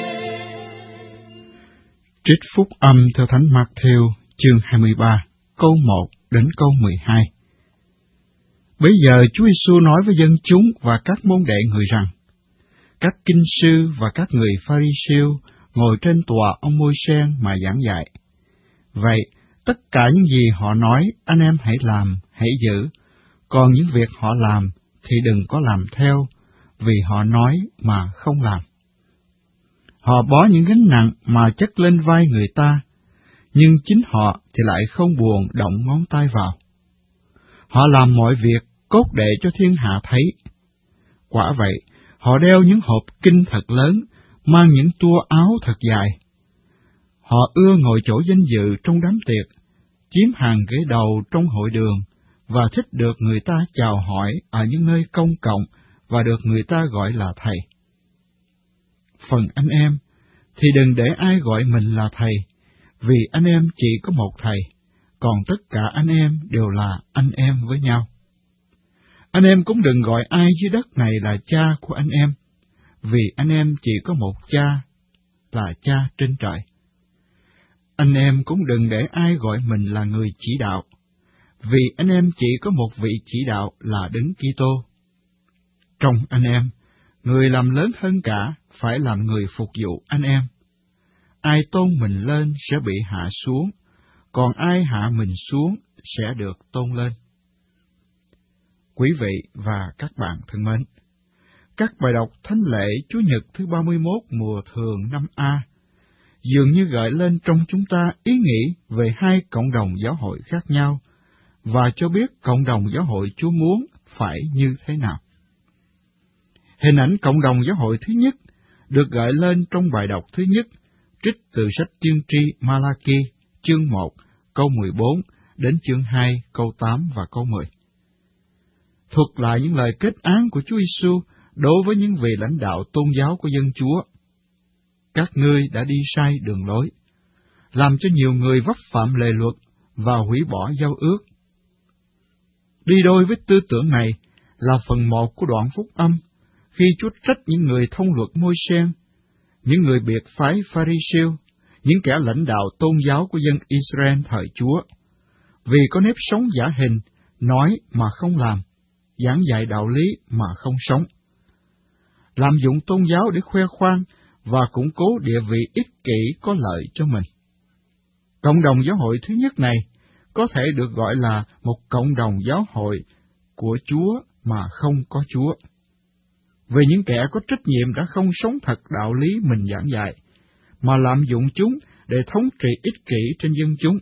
Trích phúc âm theo Thánh Mác-thêu chương 23, câu 1 đến câu 12. Bấy giờ Chúa Giêsu nói với dân chúng và các môn đệ người rằng: các kinh sư và các người Pha-ri-siêu ngồi trên tòa ông Môi-se mà giảng dạy. Vậy, tất cả những gì họ nói, anh em hãy làm, hãy giữ. Còn những việc họ làm thì đừng có làm theo, vì họ nói mà không làm. Họ bó những gánh nặng mà chất lên vai người ta, nhưng chính họ thì lại không buồn động ngón tay vào. Họ làm mọi việc cốt để cho thiên hạ thấy. Quả vậy, họ đeo những hộp kinh thật lớn, mang những tua áo thật dài. Họ ưa ngồi chỗ danh dự trong đám tiệc, chiếm hàng ghế đầu trong hội đường, và thích được người ta chào hỏi ở những nơi công cộng và được người ta gọi là thầy. Phần anh em, thì đừng để ai gọi mình là thầy, vì anh em chỉ có một thầy, còn tất cả anh em đều là anh em với nhau. Anh em cũng đừng gọi ai dưới đất này là cha của anh em, vì anh em chỉ có một cha, là Cha trên trời. Anh em cũng đừng để ai gọi mình là người chỉ đạo, vì anh em chỉ có một vị chỉ đạo là Đấng Kitô. Trong anh em, người làm lớn hơn cả phải làm người phục vụ anh em. Ai tôn mình lên sẽ bị hạ xuống, còn ai hạ mình xuống sẽ được tôn lên. Quý vị và các bạn thân mến, các bài đọc thánh lễ Chủ nhật thứ 31 mùa thường năm A dường như gợi lên trong chúng ta ý nghĩ về hai cộng đồng giáo hội khác nhau, và cho biết cộng đồng giáo hội Chúa muốn phải như thế nào. Hình ảnh cộng đồng giáo hội thứ nhất được gợi lên trong bài đọc thứ nhất, trích từ sách tiên tri Malaki, chương 1, câu 14, đến chương 2, câu 8 và câu 10. Thuật lại những lời kết án của Chúa Giêsu đối với những vị lãnh đạo tôn giáo của dân Chúa. Các ngươi đã đi sai đường lối, làm cho nhiều người vấp phạm lề luật và hủy bỏ giao ước. Đi đôi với tư tưởng này là phần 1 của đoạn phúc âm, khi Chúa trách những người thông luật Môi-se, những người biệt phái Pha-ri-siêu, những kẻ lãnh đạo tôn giáo của dân Israel thời Chúa, vì có nếp sống giả hình, nói mà không làm, giảng dạy đạo lý mà không sống, lạm dụng tôn giáo để khoe khoang và củng cố địa vị ích kỷ có lợi cho mình. Cộng đồng giáo hội thứ nhất này có thể được gọi là một cộng đồng giáo hội của Chúa mà không có Chúa, về những kẻ có trách nhiệm đã không sống thật đạo lý mình giảng dạy, mà lạm dụng chúng để thống trị ích kỷ trên dân chúng.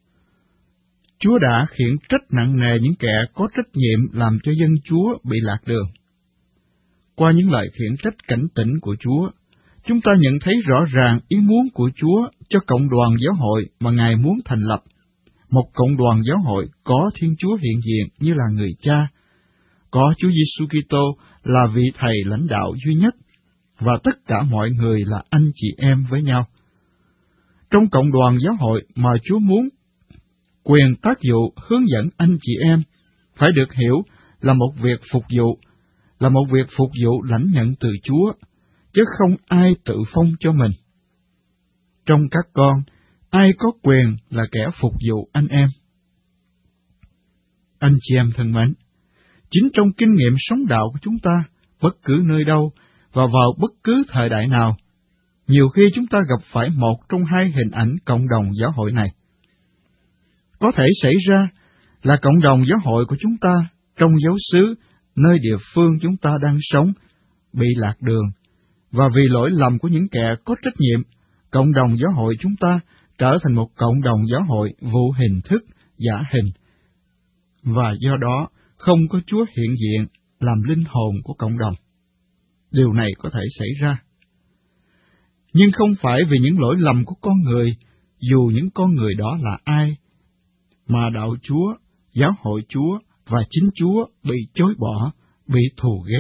Chúa đã khiển trách nặng nề những kẻ có trách nhiệm làm cho dân Chúa bị lạc đường. Qua những lời khiển trách cảnh tỉnh của Chúa, chúng ta nhận thấy rõ ràng ý muốn của Chúa cho cộng đoàn giáo hội mà Ngài muốn thành lập, một cộng đoàn giáo hội có Thiên Chúa hiện diện như là người Cha, có Chúa Giêsu Kitô là vị Thầy lãnh đạo duy nhất, và tất cả mọi người là anh chị em với nhau. Trong cộng đoàn giáo hội mà Chúa muốn, quyền tác vụ hướng dẫn anh chị em phải được hiểu là một việc phục vụ, là một việc phục vụ lãnh nhận từ Chúa, chứ không ai tự phong cho mình. Trong các con, ai có quyền là kẻ phục vụ anh em. Anh chị em thân mến, chính trong kinh nghiệm sống đạo của chúng ta, bất cứ nơi đâu và vào bất cứ thời đại nào, nhiều khi chúng ta gặp phải một trong hai hình ảnh cộng đồng giáo hội này. Có thể xảy ra là cộng đồng giáo hội của chúng ta trong giáo xứ, nơi địa phương chúng ta đang sống, bị lạc đường, và vì lỗi lầm của những kẻ có trách nhiệm, cộng đồng giáo hội chúng ta trở thành một cộng đồng giáo hội vô hình thức, giả hình, và do đó không có Chúa hiện diện làm linh hồn của cộng đồng. Điều này có thể xảy ra. Nhưng không phải vì những lỗi lầm của con người, dù những con người đó là ai, mà đạo Chúa, giáo hội Chúa và chính Chúa bị chối bỏ, bị thù ghét.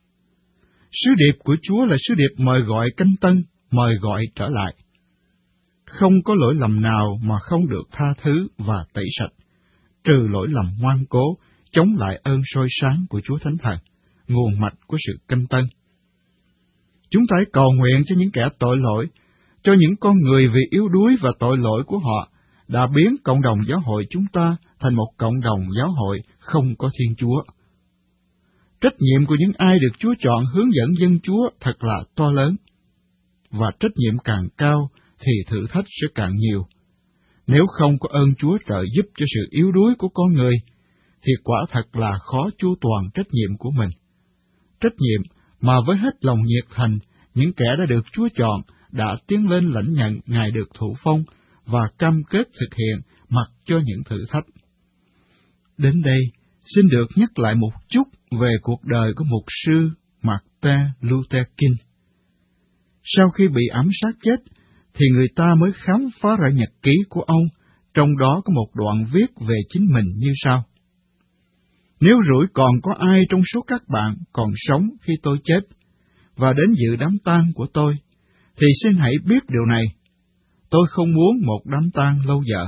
Sứ điệp của Chúa là sứ điệp mời gọi canh tân, mời gọi trở lại. Không có lỗi lầm nào mà không được tha thứ và tẩy sạch, trừ lỗi lầm ngoan cố, chống lại ơn soi sáng của Chúa Thánh Thần, nguồn mạch của sự canh tân. Chúng ta hãy cầu nguyện cho những kẻ tội lỗi, cho những con người vì yếu đuối và tội lỗi của họ đã biến cộng đồng giáo hội chúng ta thành một cộng đồng giáo hội không có Thiên Chúa. Trách nhiệm của những ai được Chúa chọn hướng dẫn dân Chúa thật là to lớn, và trách nhiệm càng cao thì thử thách sẽ càng nhiều. Nếu không có ơn Chúa trợ giúp cho sự yếu đuối của con người, thì quả thật là khó chu toàn trách nhiệm của mình. Trách nhiệm mà với hết lòng nhiệt thành, những kẻ đã được Chúa chọn đã tiến lên lãnh nhận Ngài được thụ phong và cam kết thực hiện mặc cho những thử thách. Đến đây, xin được nhắc lại một chút về cuộc đời của mục sư Martin Luther King. Sau khi bị ám sát chết, thì người ta mới khám phá ra nhật ký của ông, trong đó có một đoạn viết về chính mình như sau. Nếu rủi còn có ai trong số các bạn còn sống khi tôi chết, và đến dự đám tang của tôi, thì xin hãy biết điều này, tôi không muốn một đám tang lâu giờ.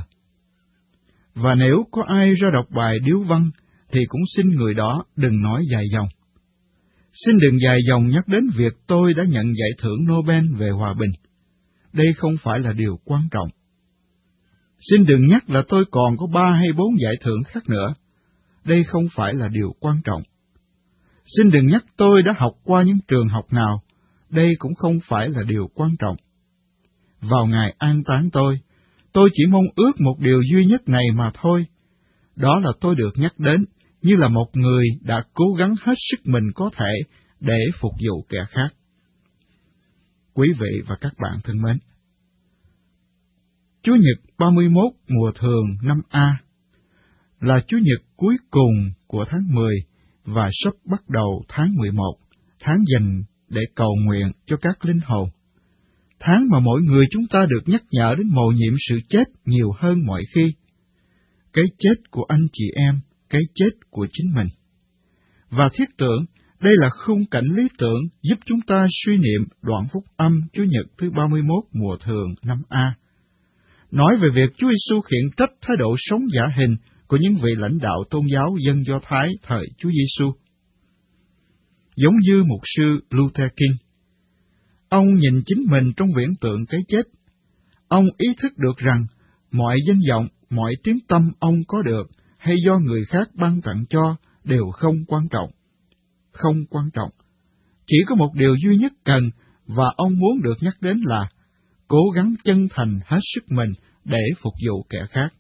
Và nếu có ai ra đọc bài điếu văn, thì cũng xin người đó đừng nói dài dòng. Xin đừng dài dòng nhắc đến việc tôi đã nhận giải thưởng Nobel về hòa bình. Đây không phải là điều quan trọng. Xin đừng nhắc là tôi còn có 3 hay 4 giải thưởng khác nữa. Đây không phải là điều quan trọng. Xin đừng nhắc tôi đã học qua những trường học nào. Đây cũng không phải là điều quan trọng. Vào ngày an táng tôi chỉ mong ước một điều duy nhất này mà thôi. Đó là tôi được nhắc đến như là một người đã cố gắng hết sức mình có thể để phục vụ kẻ khác. Quý vị và các bạn thân mến, Chủ nhật 31 mùa thường năm A là Chủ nhật cuối cùng của tháng 10 và sắp bắt đầu tháng 11, tháng dành để cầu nguyện cho các linh hồn. Tháng mà mỗi người chúng ta được nhắc nhở đến mầu nhiệm sự chết nhiều hơn mọi khi. Cái chết của anh chị em, cái chết của chính mình. Và thiết tưởng, đây là khung cảnh lý tưởng giúp chúng ta suy niệm đoạn phúc âm Chủ nhật thứ 31 mùa thường năm A. Nói về việc Chúa Giêsu khiển trách thái độ sống giả hình của những vị lãnh đạo tôn giáo dân Do Thái thời Chúa Giêsu. Giống như mục sư Luther King, ông nhìn chính mình trong viễn tượng cái chết. Ông ý thức được rằng mọi danh vọng, mọi tiếng tăm ông có được hay do người khác ban tặng cho đều không quan trọng. Không quan trọng. Chỉ có một điều duy nhất cần và ông muốn được nhắc đến là cố gắng chân thành hết sức mình để phục vụ kẻ khác.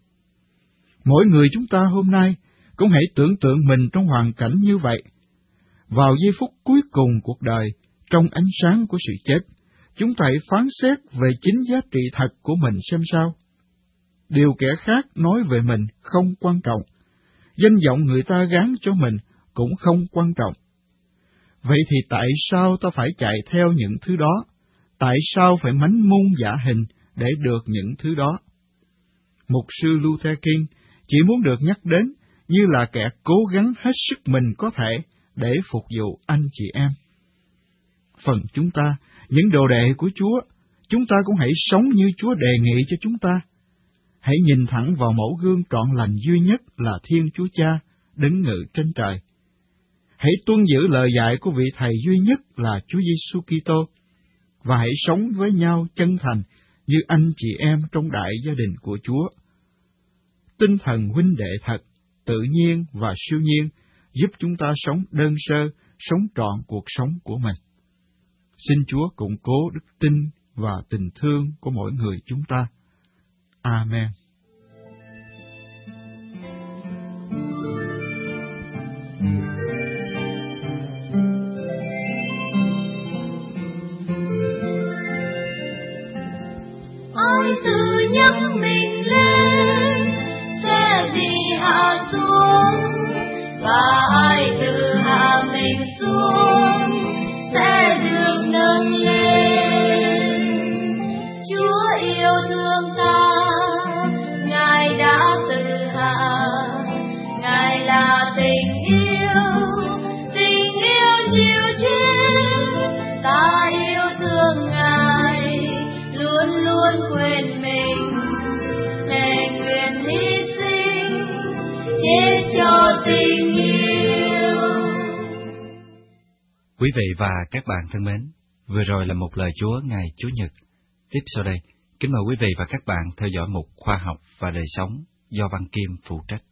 Mỗi người chúng ta hôm nay cũng hãy tưởng tượng mình trong hoàn cảnh như vậy. Vào giây phút cuối cùng cuộc đời, trong ánh sáng của sự chết, chúng ta hãy phán xét về chính giá trị thật của mình xem sao. Điều kẻ khác nói về mình không quan trọng. Danh vọng người ta gán cho mình cũng không quan trọng. Vậy thì tại sao ta phải chạy theo những thứ đó? Tại sao phải mánh mung giả hình để được những thứ đó? Mục sư Luther King chỉ muốn được nhắc đến như là kẻ cố gắng hết sức mình có thể để phục vụ anh chị em. Phần chúng ta, những đồ đệ của Chúa, chúng ta cũng hãy sống như Chúa đề nghị cho chúng ta. Hãy nhìn thẳng vào mẫu gương trọn lành duy nhất là Thiên Chúa Cha, đứng ngự trên trời. Hãy tuân giữ lời dạy của vị Thầy duy nhất là Chúa Giêsu Kitô, và hãy sống với nhau chân thành như anh chị em trong đại gia đình của Chúa. Tinh thần huynh đệ thật, tự nhiên và siêu nhiên giúp chúng ta sống đơn sơ, sống trọn cuộc sống của mình. Xin Chúa củng cố đức tin và tình thương của mỗi người chúng ta. Amen. Ai tự nhấc mình lên sẽ bị hạ xuống, và ai tự hạ mình xuống sẽ được nâng lên. Chúa yêu thương ta, Ngài đã tự hạ, Ngài là tình yêu chịu chết. Ta yêu thương Ngài, luôn luôn quên mình, thề nguyện hy sinh, chết cho tình yêu. Quý vị và các bạn thân mến, vừa rồi là một lời Chúa ngày Chủ nhật. Tiếp sau đây, kính mời quý vị và các bạn theo dõi mục Khoa học và đời sống do Văn Kim phụ trách.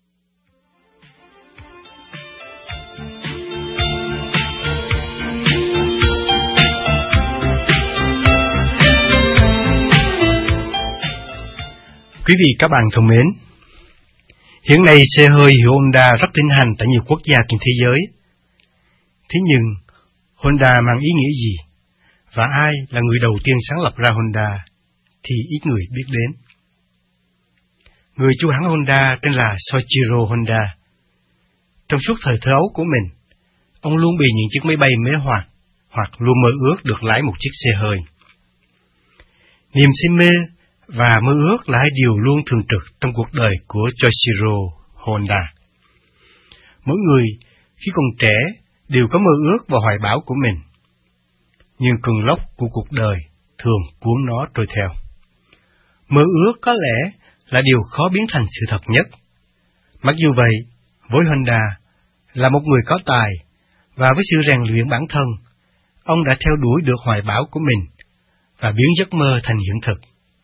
Quý vị các bạn thân mến, hiện nay xe hơi Honda rất thịnh hành tại nhiều quốc gia trên thế giới. Thế nhưng, Honda mang ý nghĩa gì? Và ai là người đầu tiên sáng lập ra Honda thì ít người biết đến. Người chủ hãng Honda tên là Soichiro Honda. Trong suốt thời thơ ấu của mình, ông luôn bị những chiếc máy bay mê hoặc luôn mơ ước được lái một chiếc xe hơi. Niềm say mê và mơ ước là hai điều luôn thường trực trong cuộc đời của Soichiro Honda. Mỗi người khi còn trẻ đều có mơ ước và hoài bão của mình, nhưng cơn lốc của cuộc đời thường cuốn nó trôi theo. Mơ ước có lẽ là điều khó biến thành sự thật nhất. Mặc dù vậy, với Honda là một người có tài và với sự rèn luyện bản thân, ông đã theo đuổi được hoài bão của mình và biến giấc mơ thành hiện thực.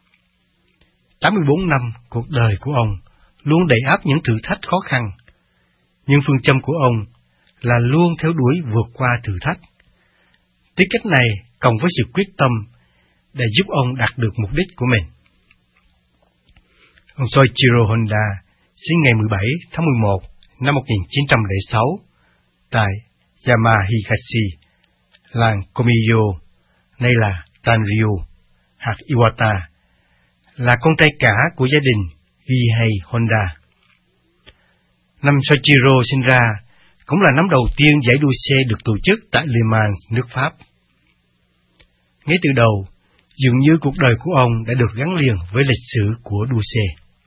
84 năm cuộc đời của ông luôn đầy áp những thử thách khó khăn, nhưng phương châm của ông là luôn theo đuổi vượt qua thử thách. Tính cách này cộng với sự quyết tâm đã giúp ông đạt được mục đích của mình. Ông Soichiro Honda sinh ngày 17 tháng 11 năm 1906 tại Yamahigashi, làng Komiyo, nay là Tanryu, hạt Iwata, là con trai cả của gia đình Gihei Honda. Năm Soichiro sinh ra cũng là năm đầu tiên giải đua xe được tổ chức tại Le Mans, nước Pháp. Ngay từ đầu, dường như cuộc đời của ông đã được gắn liền với lịch sử của đua xe.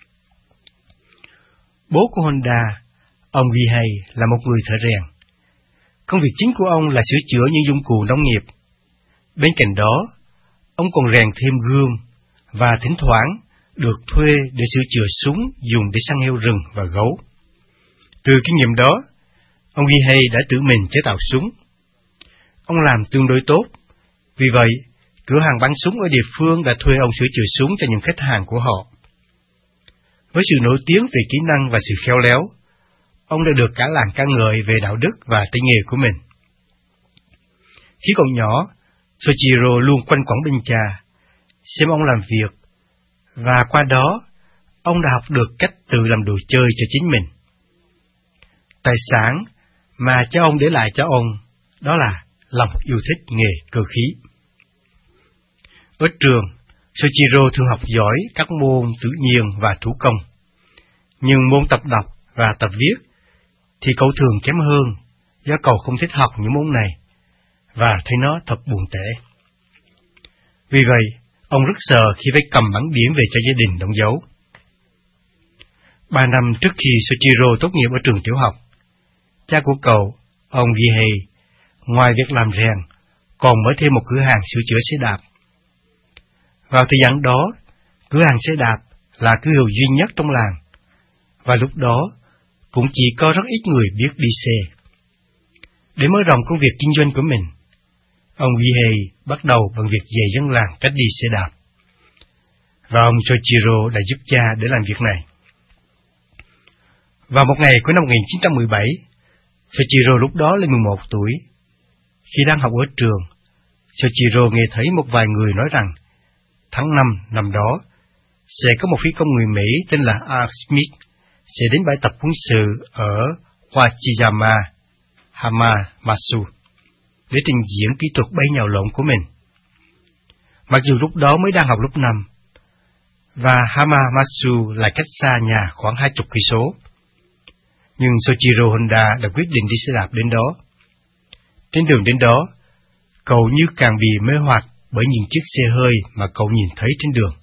Bố của Honda, ông Gihei, là một người thợ rèn. Công việc chính của ông là sửa chữa những dụng cụ nông nghiệp. Bên cạnh đó, ông còn rèn thêm gươm và thỉnh thoảng được thuê để sửa chữa súng dùng để săn heo rừng và gấu. Từ kinh nghiệm đó, ông Gihei đã tự mình chế tạo súng. Ông làm tương đối tốt, vì vậy cửa hàng bán súng ở địa phương đã thuê ông sửa chữa súng cho những khách hàng của họ. Với sự nổi tiếng về kỹ năng và sự khéo léo, ông đã được cả làng ca ngợi về đạo đức và tay nghề của mình. Khi còn nhỏ, Soichiro luôn quanh quẩn bên cha, xem ông làm việc, và qua đó, ông đã học được cách tự làm đồ chơi cho chính mình. Tài sản mà cha ông để lại cho ông, đó là lòng yêu thích nghề cơ khí. Ở trường, Soichiro thường học giỏi các môn tự nhiên và thủ công, nhưng môn tập đọc và tập viết thì cậu thường kém hơn do cậu không thích học những môn này và thấy nó thật buồn tẻ. Vì vậy, ông rất sợ khi phải cầm bảng điểm về cho gia đình đóng dấu. 3 năm trước khi Soichiro tốt nghiệp ở trường tiểu học, cha của cậu, ông Gihei, ngoài việc làm rèn, còn mở thêm một cửa hàng sửa chữa xe đạp. Vào thời gian đó, cửa hàng xe đạp là cửa hiệu duy nhất trong làng, và lúc đó cũng chỉ có rất ít người biết đi xe. Để mở rộng công việc kinh doanh của mình, ông Gihei bắt đầu bằng việc dạy dân làng cách đi xe đạp, và ông Soichiro đã giúp cha để làm việc này. Vào một ngày của năm 1917, Soichiro lúc đó lên 11 tuổi. Khi đang học ở trường, Soichiro nghe thấy một vài người nói rằng tháng 5 năm đó sẽ có một phi công người Mỹ tên là Art Smith sẽ đến bãi tập quân sự ở Wachiyama, Hamamatsu để trình diễn kỹ thuật bay nhào lộn của mình. Mặc dù lúc đó mới đang học lớp 5, và Hamamatsu lại cách xa nhà khoảng 20 cây số, nhưng Soichiro Honda đã quyết định đi xe đạp đến đó. Trên đường đến đó, cậu như càng bị mê hoặc bởi những chiếc xe hơi mà cậu nhìn thấy trên đường.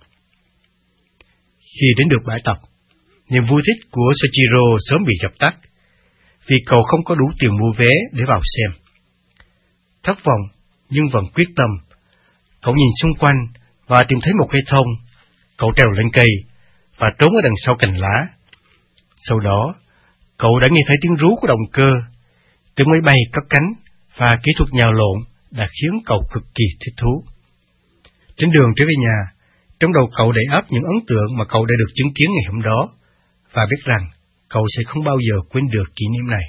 Khi đến được bãi tập, niềm vui thích của Soichiro sớm bị dập tắt, vì cậu không có đủ tiền mua vé để vào xem. Thất vọng nhưng vẫn quyết tâm, cậu nhìn xung quanh và tìm thấy một cây thông. Cậu trèo lên cây và trốn ở đằng sau cành lá. Sau đó, cậu đã nghe thấy tiếng rú của động cơ, tiếng máy bay cất cánh và kỹ thuật nhào lộn đã khiến cậu cực kỳ thích thú. Trên đường trở về nhà, trong đầu cậu đầy ắp những ấn tượng mà cậu đã được chứng kiến ngày hôm đó, và biết rằng cậu sẽ không bao giờ quên được kỷ niệm này.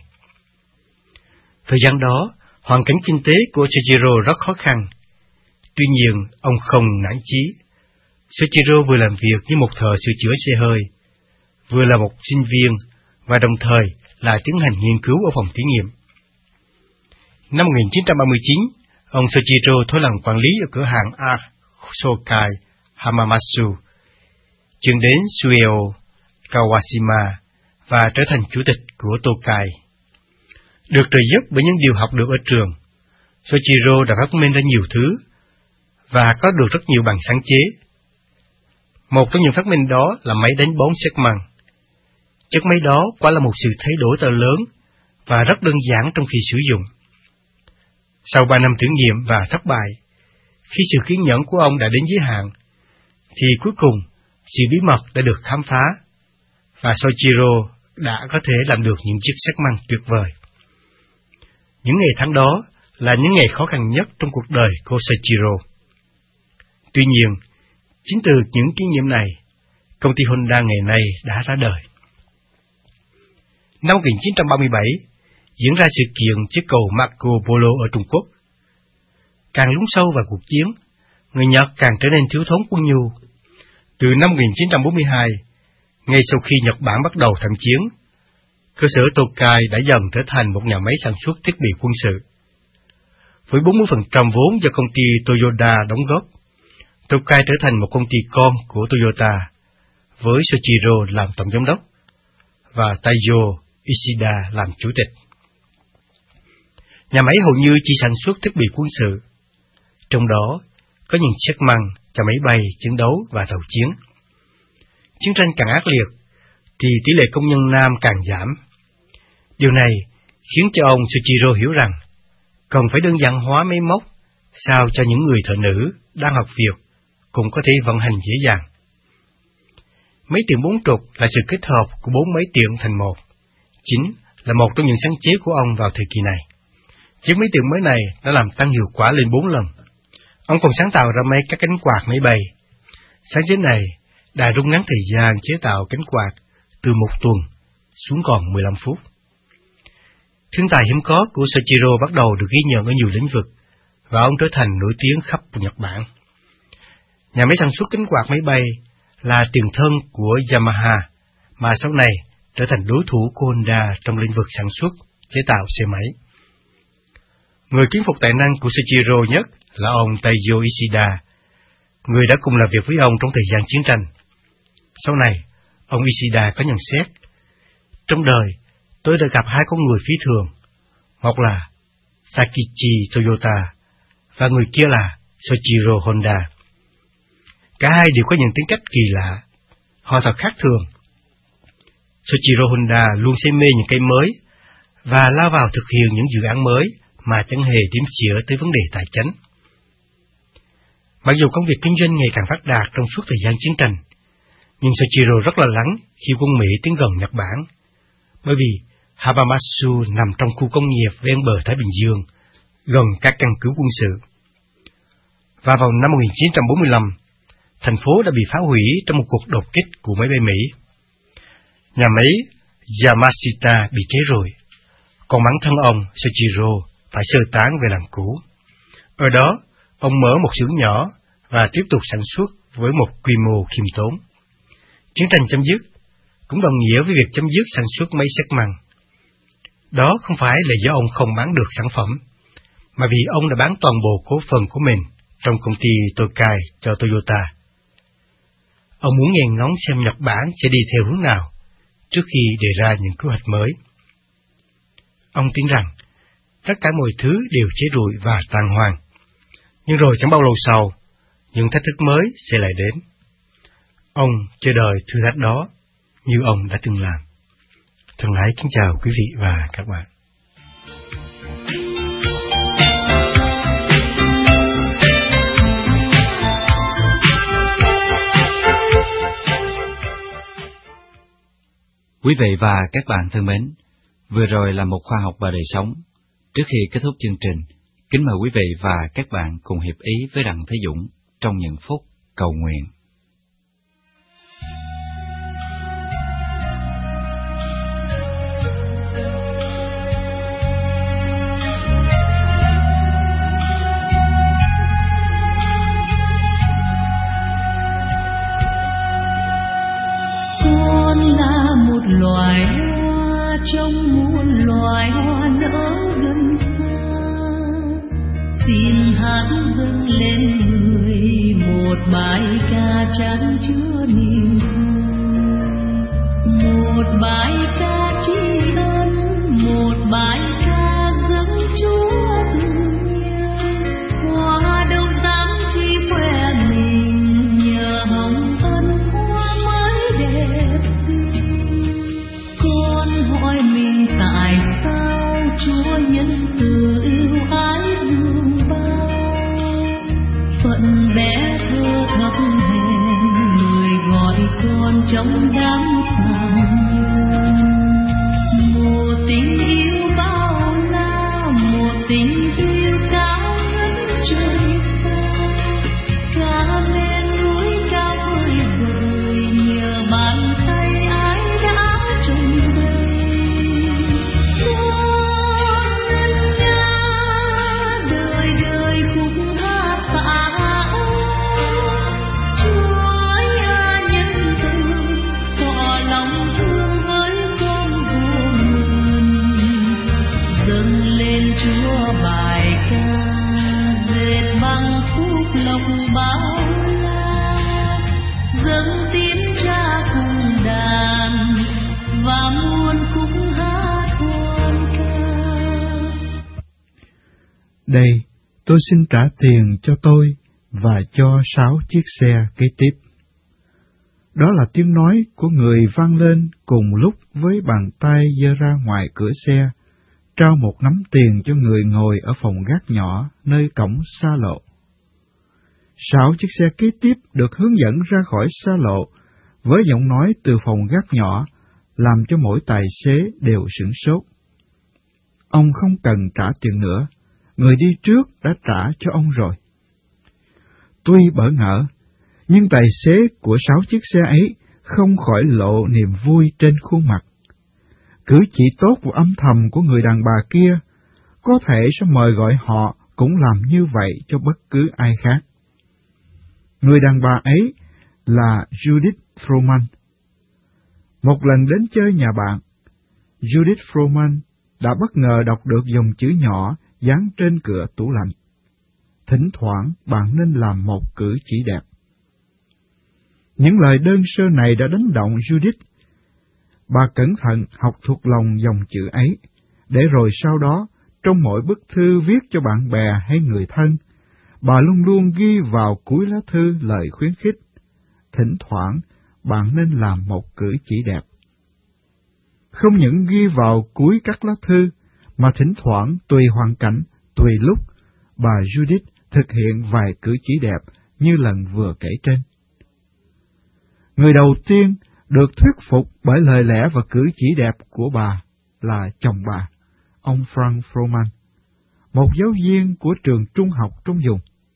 Thời gian đó, hoàn cảnh kinh tế của Soichiro rất khó khăn. Tuy nhiên, ông không nản chí. Soichiro vừa làm việc như một thợ sửa chữa xe hơi, vừa là một sinh viên, và đồng thời là tiến hành nghiên cứu ở phòng thí nghiệm. Năm 1939, ông Soichiro thôi làm quản lý ở cửa hàng Art Sokai Hamamatsu, chuyển đến Sueo Kawashima và trở thành chủ tịch của Tokai. Được trợ giúp bởi những điều học được ở trường, Soichiro đã phát minh ra nhiều thứ và có được rất nhiều bằng sáng chế. Một trong những phát minh đó là máy đánh bóng xếp măng. Chiếc máy đó quả là một sự thay đổi to lớn và rất đơn giản trong khi sử dụng. Sau 3 năm thử nghiệm và thất bại, khi sự kiên nhẫn của ông đã đến giới hạn, thì cuối cùng sự bí mật đã được khám phá, và Soichiro đã có thể làm được những chiếc xếp măng tuyệt vời. Những ngày tháng đó là những ngày khó khăn nhất trong cuộc đời cô Soichiro. Tuy nhiên, chính từ những kinh nghiệm này, công ty Honda ngày nay đã ra đời. Năm 1937, diễn ra sự kiện chiếc cầu Marco Polo ở Trung Quốc. Càng lún sâu vào cuộc chiến, người Nhật càng trở nên thiếu thốn quân nhu. Từ năm 1942, ngay sau khi Nhật Bản bắt đầu tham chiến, cơ sở Tokai đã dần trở thành một nhà máy sản xuất thiết bị quân sự. Với 40% vốn do công ty Toyota đóng góp, Tokai trở thành một công ty con của Toyota, với Soichiro làm tổng giám đốc và Taiyo Ishida làm chủ tịch. Nhà máy hầu như chỉ sản xuất thiết bị quân sự, trong đó có những chiếc măng cho máy bay, chiến đấu và tàu chiến. Chiến tranh càng ác liệt, thì tỷ lệ công nhân nam càng giảm. Điều này khiến cho ông Soichiro hiểu rằng cần phải đơn giản hóa máy móc sao cho những người thợ nữ đang học việc cũng có thể vận hành dễ dàng. Máy tiện 4 trục là sự kết hợp của 4 máy tiện thành một, chính là một trong những sáng chế của ông vào thời kỳ này. Chiếc máy tiện mới này đã làm tăng hiệu quả lên 4 lần. Ông còn sáng tạo ra mấy các cánh quạt máy bay. Sáng chế này đã rút ngắn thời gian chế tạo cánh quạt từ 1 tuần xuống còn 15 phút. Thiên tài hiếm có của Soichiro bắt đầu được ghi nhận ở nhiều lĩnh vực, và ông trở thành nổi tiếng khắp Nhật Bản. Nhà máy sản xuất cánh quạt máy bay là tiền thân của Yamaha, mà sau này trở thành đối thủ của Honda trong lĩnh vực sản xuất, chế tạo xe máy. Người kiến phục tài năng của Soichiro nhất là ông Taiyo Ishida, người đã cùng làm việc với ông trong thời gian chiến tranh. Sau này, ông Ishida có nhận xét: "Trong đời, tôi đã gặp 2 con người phi thường, một là Sakichi Toyota và người kia là Soichiro Honda. Cả hai đều có những tính cách kỳ lạ, họ thật khác thường. Soichiro Honda luôn say mê những cái mới và lao vào thực hiện những dự án mới mà chẳng hề đếm xỉa tới vấn đề tài chính. Mặc dù công việc kinh doanh ngày càng phát đạt trong suốt thời gian chiến tranh, nhưng Soichiro rất lo lắng khi quân Mỹ tiến gần Nhật Bản, bởi vì Hamamatsu nằm trong khu công nghiệp ven bờ Thái Bình Dương, gần các căn cứ quân sự. Và vào năm 1945, thành phố đã bị phá hủy trong một cuộc đột kích của máy bay Mỹ. Nhà máy Yamashita bị cháy rụi, còn bản thân ông Soichiro phải sơ tán về làng cũ. Ở đó, ông mở một xưởng nhỏ và tiếp tục sản xuất với một quy mô khiêm tốn. Chiến tranh chấm dứt cũng đồng nghĩa với việc chấm dứt sản xuất máy xếp măng. Đó không phải là do ông không bán được sản phẩm, mà vì ông đã bán toàn bộ cổ phần của mình trong công ty Tokai cho Toyota. Ông muốn nghe ngóng xem Nhật Bản sẽ đi theo hướng nào trước khi đề ra những kế hoạch mới. Ông tin rằng tất cả mọi thứ đều cháy rụi và tàn hoang, nhưng rồi chẳng bao lâu sau, những thách thức mới sẽ lại đến. Ông chờ đợi thử thách đó như ông đã từng làm. Thân ái kính chào quý vị và các bạn. Quý vị và các bạn thân mến, vừa rồi là một khoa học và đời sống. Trước khi kết thúc chương trình, kính mời quý vị và các bạn cùng hiệp ý với Đặng Thế Dũng trong những phút cầu nguyện. Loài hoa trong muôn loài hoa nở gần xa, xin hát dâng lên người một bài ca chan chứa niềm vui, một bài ca tri ân, một bài ca dâng Chúa thương yêu. Hoa đâu dám chi khoe mình, nhờ hồng ân hoa mới đẹp. Hỏi mình tại sao Chúa nhân từ yêu ái thương bao, phận bé thơ thấp hèn người gọi con trong đám tàn. Một tình yêu bao la, Đây, tôi xin trả tiền cho tôi và cho 6 chiếc xe kế tiếp. Đó là tiếng nói của người vang lên cùng lúc với bàn tay giơ ra ngoài cửa xe, trao một nắm tiền cho người ngồi ở phòng gác nhỏ nơi cổng xa lộ. 6 chiếc xe kế tiếp được hướng dẫn ra khỏi xa lộ với giọng nói từ phòng gác nhỏ, làm cho mỗi tài xế đều sửng sốt. Ông không cần trả tiền nữa, người đi trước đã trả cho ông rồi. Tuy bỡ ngỡ, nhưng tài xế của 6 chiếc xe ấy không khỏi lộ niềm vui trên khuôn mặt. Cử chỉ tốt và âm thầm của người đàn bà kia có thể sẽ mời gọi họ cũng làm như vậy cho bất cứ ai khác. Người đàn bà ấy là Judith Froman. Một lần đến chơi nhà bạn, Judith Froman đã bất ngờ đọc được dòng chữ nhỏ dán trên cửa tủ lạnh. Thỉnh thoảng bạn nên làm một cử chỉ đẹp. Những lời đơn sơ này đã đánh động Judith. Bà cẩn thận học thuộc lòng dòng chữ ấy, để rồi sau đó, trong mỗi bức thư viết cho bạn bè hay người thân, bà luôn luôn ghi vào cuối lá thư lời khuyến khích. Thỉnh thoảng, bạn nên làm một cử chỉ đẹp. Không những ghi vào cuối các lá thư, mà thỉnh thoảng tùy hoàn cảnh, tùy lúc, bà Judith thực hiện vài cử chỉ đẹp như lần vừa kể trên. Người đầu tiên được thuyết phục bởi lời lẽ và cử chỉ đẹp của bà là chồng bà, ông Frank Froman, một giáo viên của trường trung học trong vùng.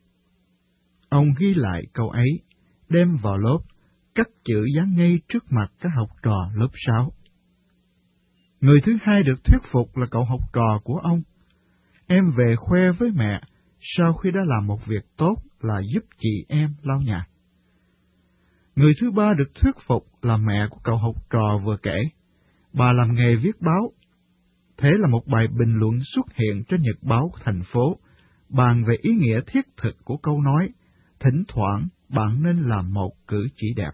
Ông ghi lại câu ấy, đem vào lớp, cắt chữ dán ngay trước mặt các học trò lớp 6. Người thứ hai được thuyết phục là cậu học trò của ông. Em về khoe với mẹ sau khi đã làm một việc tốt là giúp chị em lau nhà. Người thứ ba được thuyết phục là mẹ của cậu học trò vừa kể. Bà làm nghề viết báo. Thế là một bài bình luận xuất hiện trên nhật báo của thành phố, bàn về ý nghĩa thiết thực của câu nói, thỉnh thoảng bạn nên làm một cử chỉ đẹp.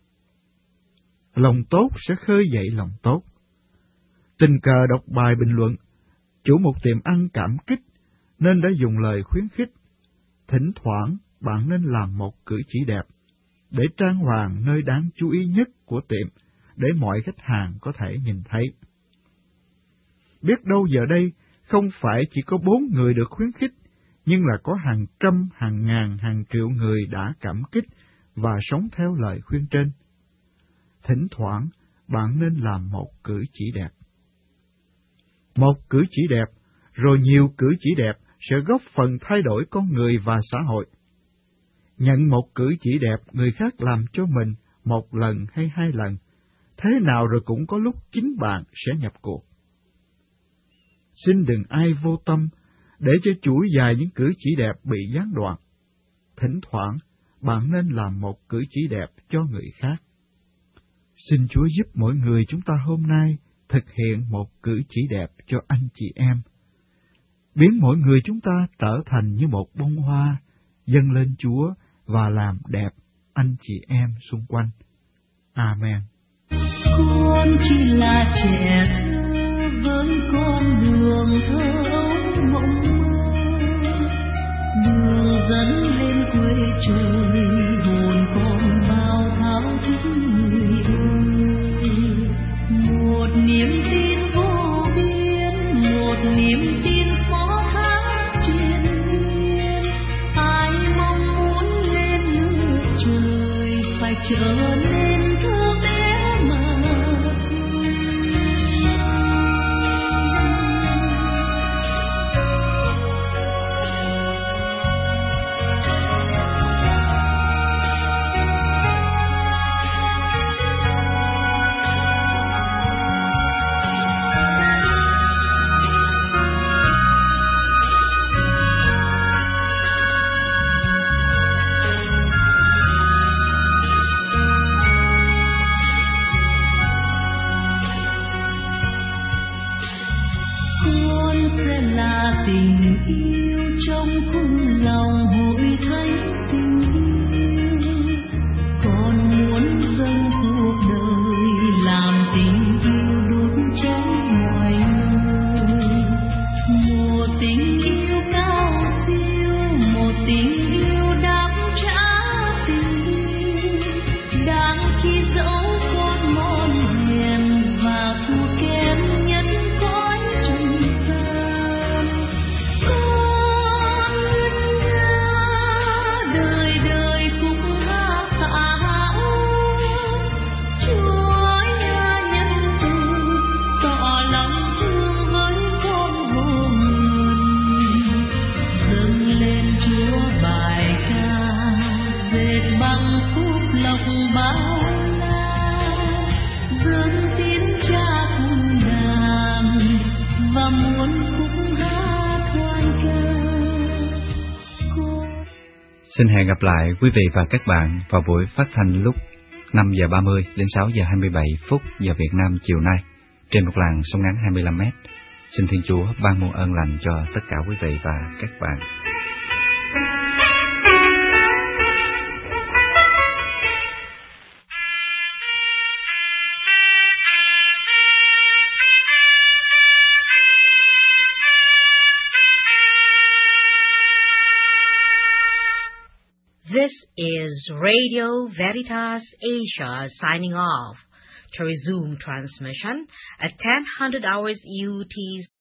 Lòng tốt sẽ khơi dậy lòng tốt. Tình cờ đọc bài bình luận, chủ một tiệm ăn cảm kích nên đã dùng lời khuyến khích, thỉnh thoảng bạn nên làm một cử chỉ đẹp, để trang hoàng nơi đáng chú ý nhất của tiệm, để mọi khách hàng có thể nhìn thấy. Biết đâu giờ đây không phải chỉ có 4 người được khuyến khích, nhưng là có hàng trăm, hàng ngàn, hàng triệu người đã cảm kích và sống theo lời khuyên trên. Thỉnh thoảng bạn nên làm một cử chỉ đẹp. Một cử chỉ đẹp, rồi nhiều cử chỉ đẹp sẽ góp phần thay đổi con người và xã hội. Nhận một cử chỉ đẹp người khác làm cho mình một lần hay 2 lần, thế nào rồi cũng có lúc chính bạn sẽ nhập cuộc. Xin đừng ai vô tâm để cho chuỗi dài những cử chỉ đẹp bị gián đoạn. Thỉnh thoảng bạn nên làm một cử chỉ đẹp cho người khác. Xin Chúa giúp mỗi người chúng ta hôm nay thực hiện một cử chỉ đẹp cho anh chị em, biến mỗi người chúng ta trở thành như một bông hoa dâng lên Chúa và làm đẹp anh chị em xung quanh. Amen. Con chỉ là trẻ với con đường thơ mộng mơ, đường dẫn lên quê trời, hồn con bao thao thức người ơi. Một niềm tin vô biên, một niềm tin phó thác triền miên, ai mong muốn lên nước trời phải trở nên thương bé mà thôi. Tình yêu trong khung lòng hội thấy tình yêu, con muốn dâng cuộc đời làm tình yêu đốt cháy ngoài nơi. Mùa tình yêu cao Xin hẹn gặp lại quý vị và các bạn vào buổi phát thanh lúc 5 giờ 30 đến 6 giờ 27 phút giờ Việt Nam chiều nay trên một làn sóng ngắn 25 m. Xin Thiên Chúa ban muôn ơn lành cho tất cả quý vị và các bạn. This is Radio Veritas Asia signing off. To resume transmission at 10:00 hours UTC.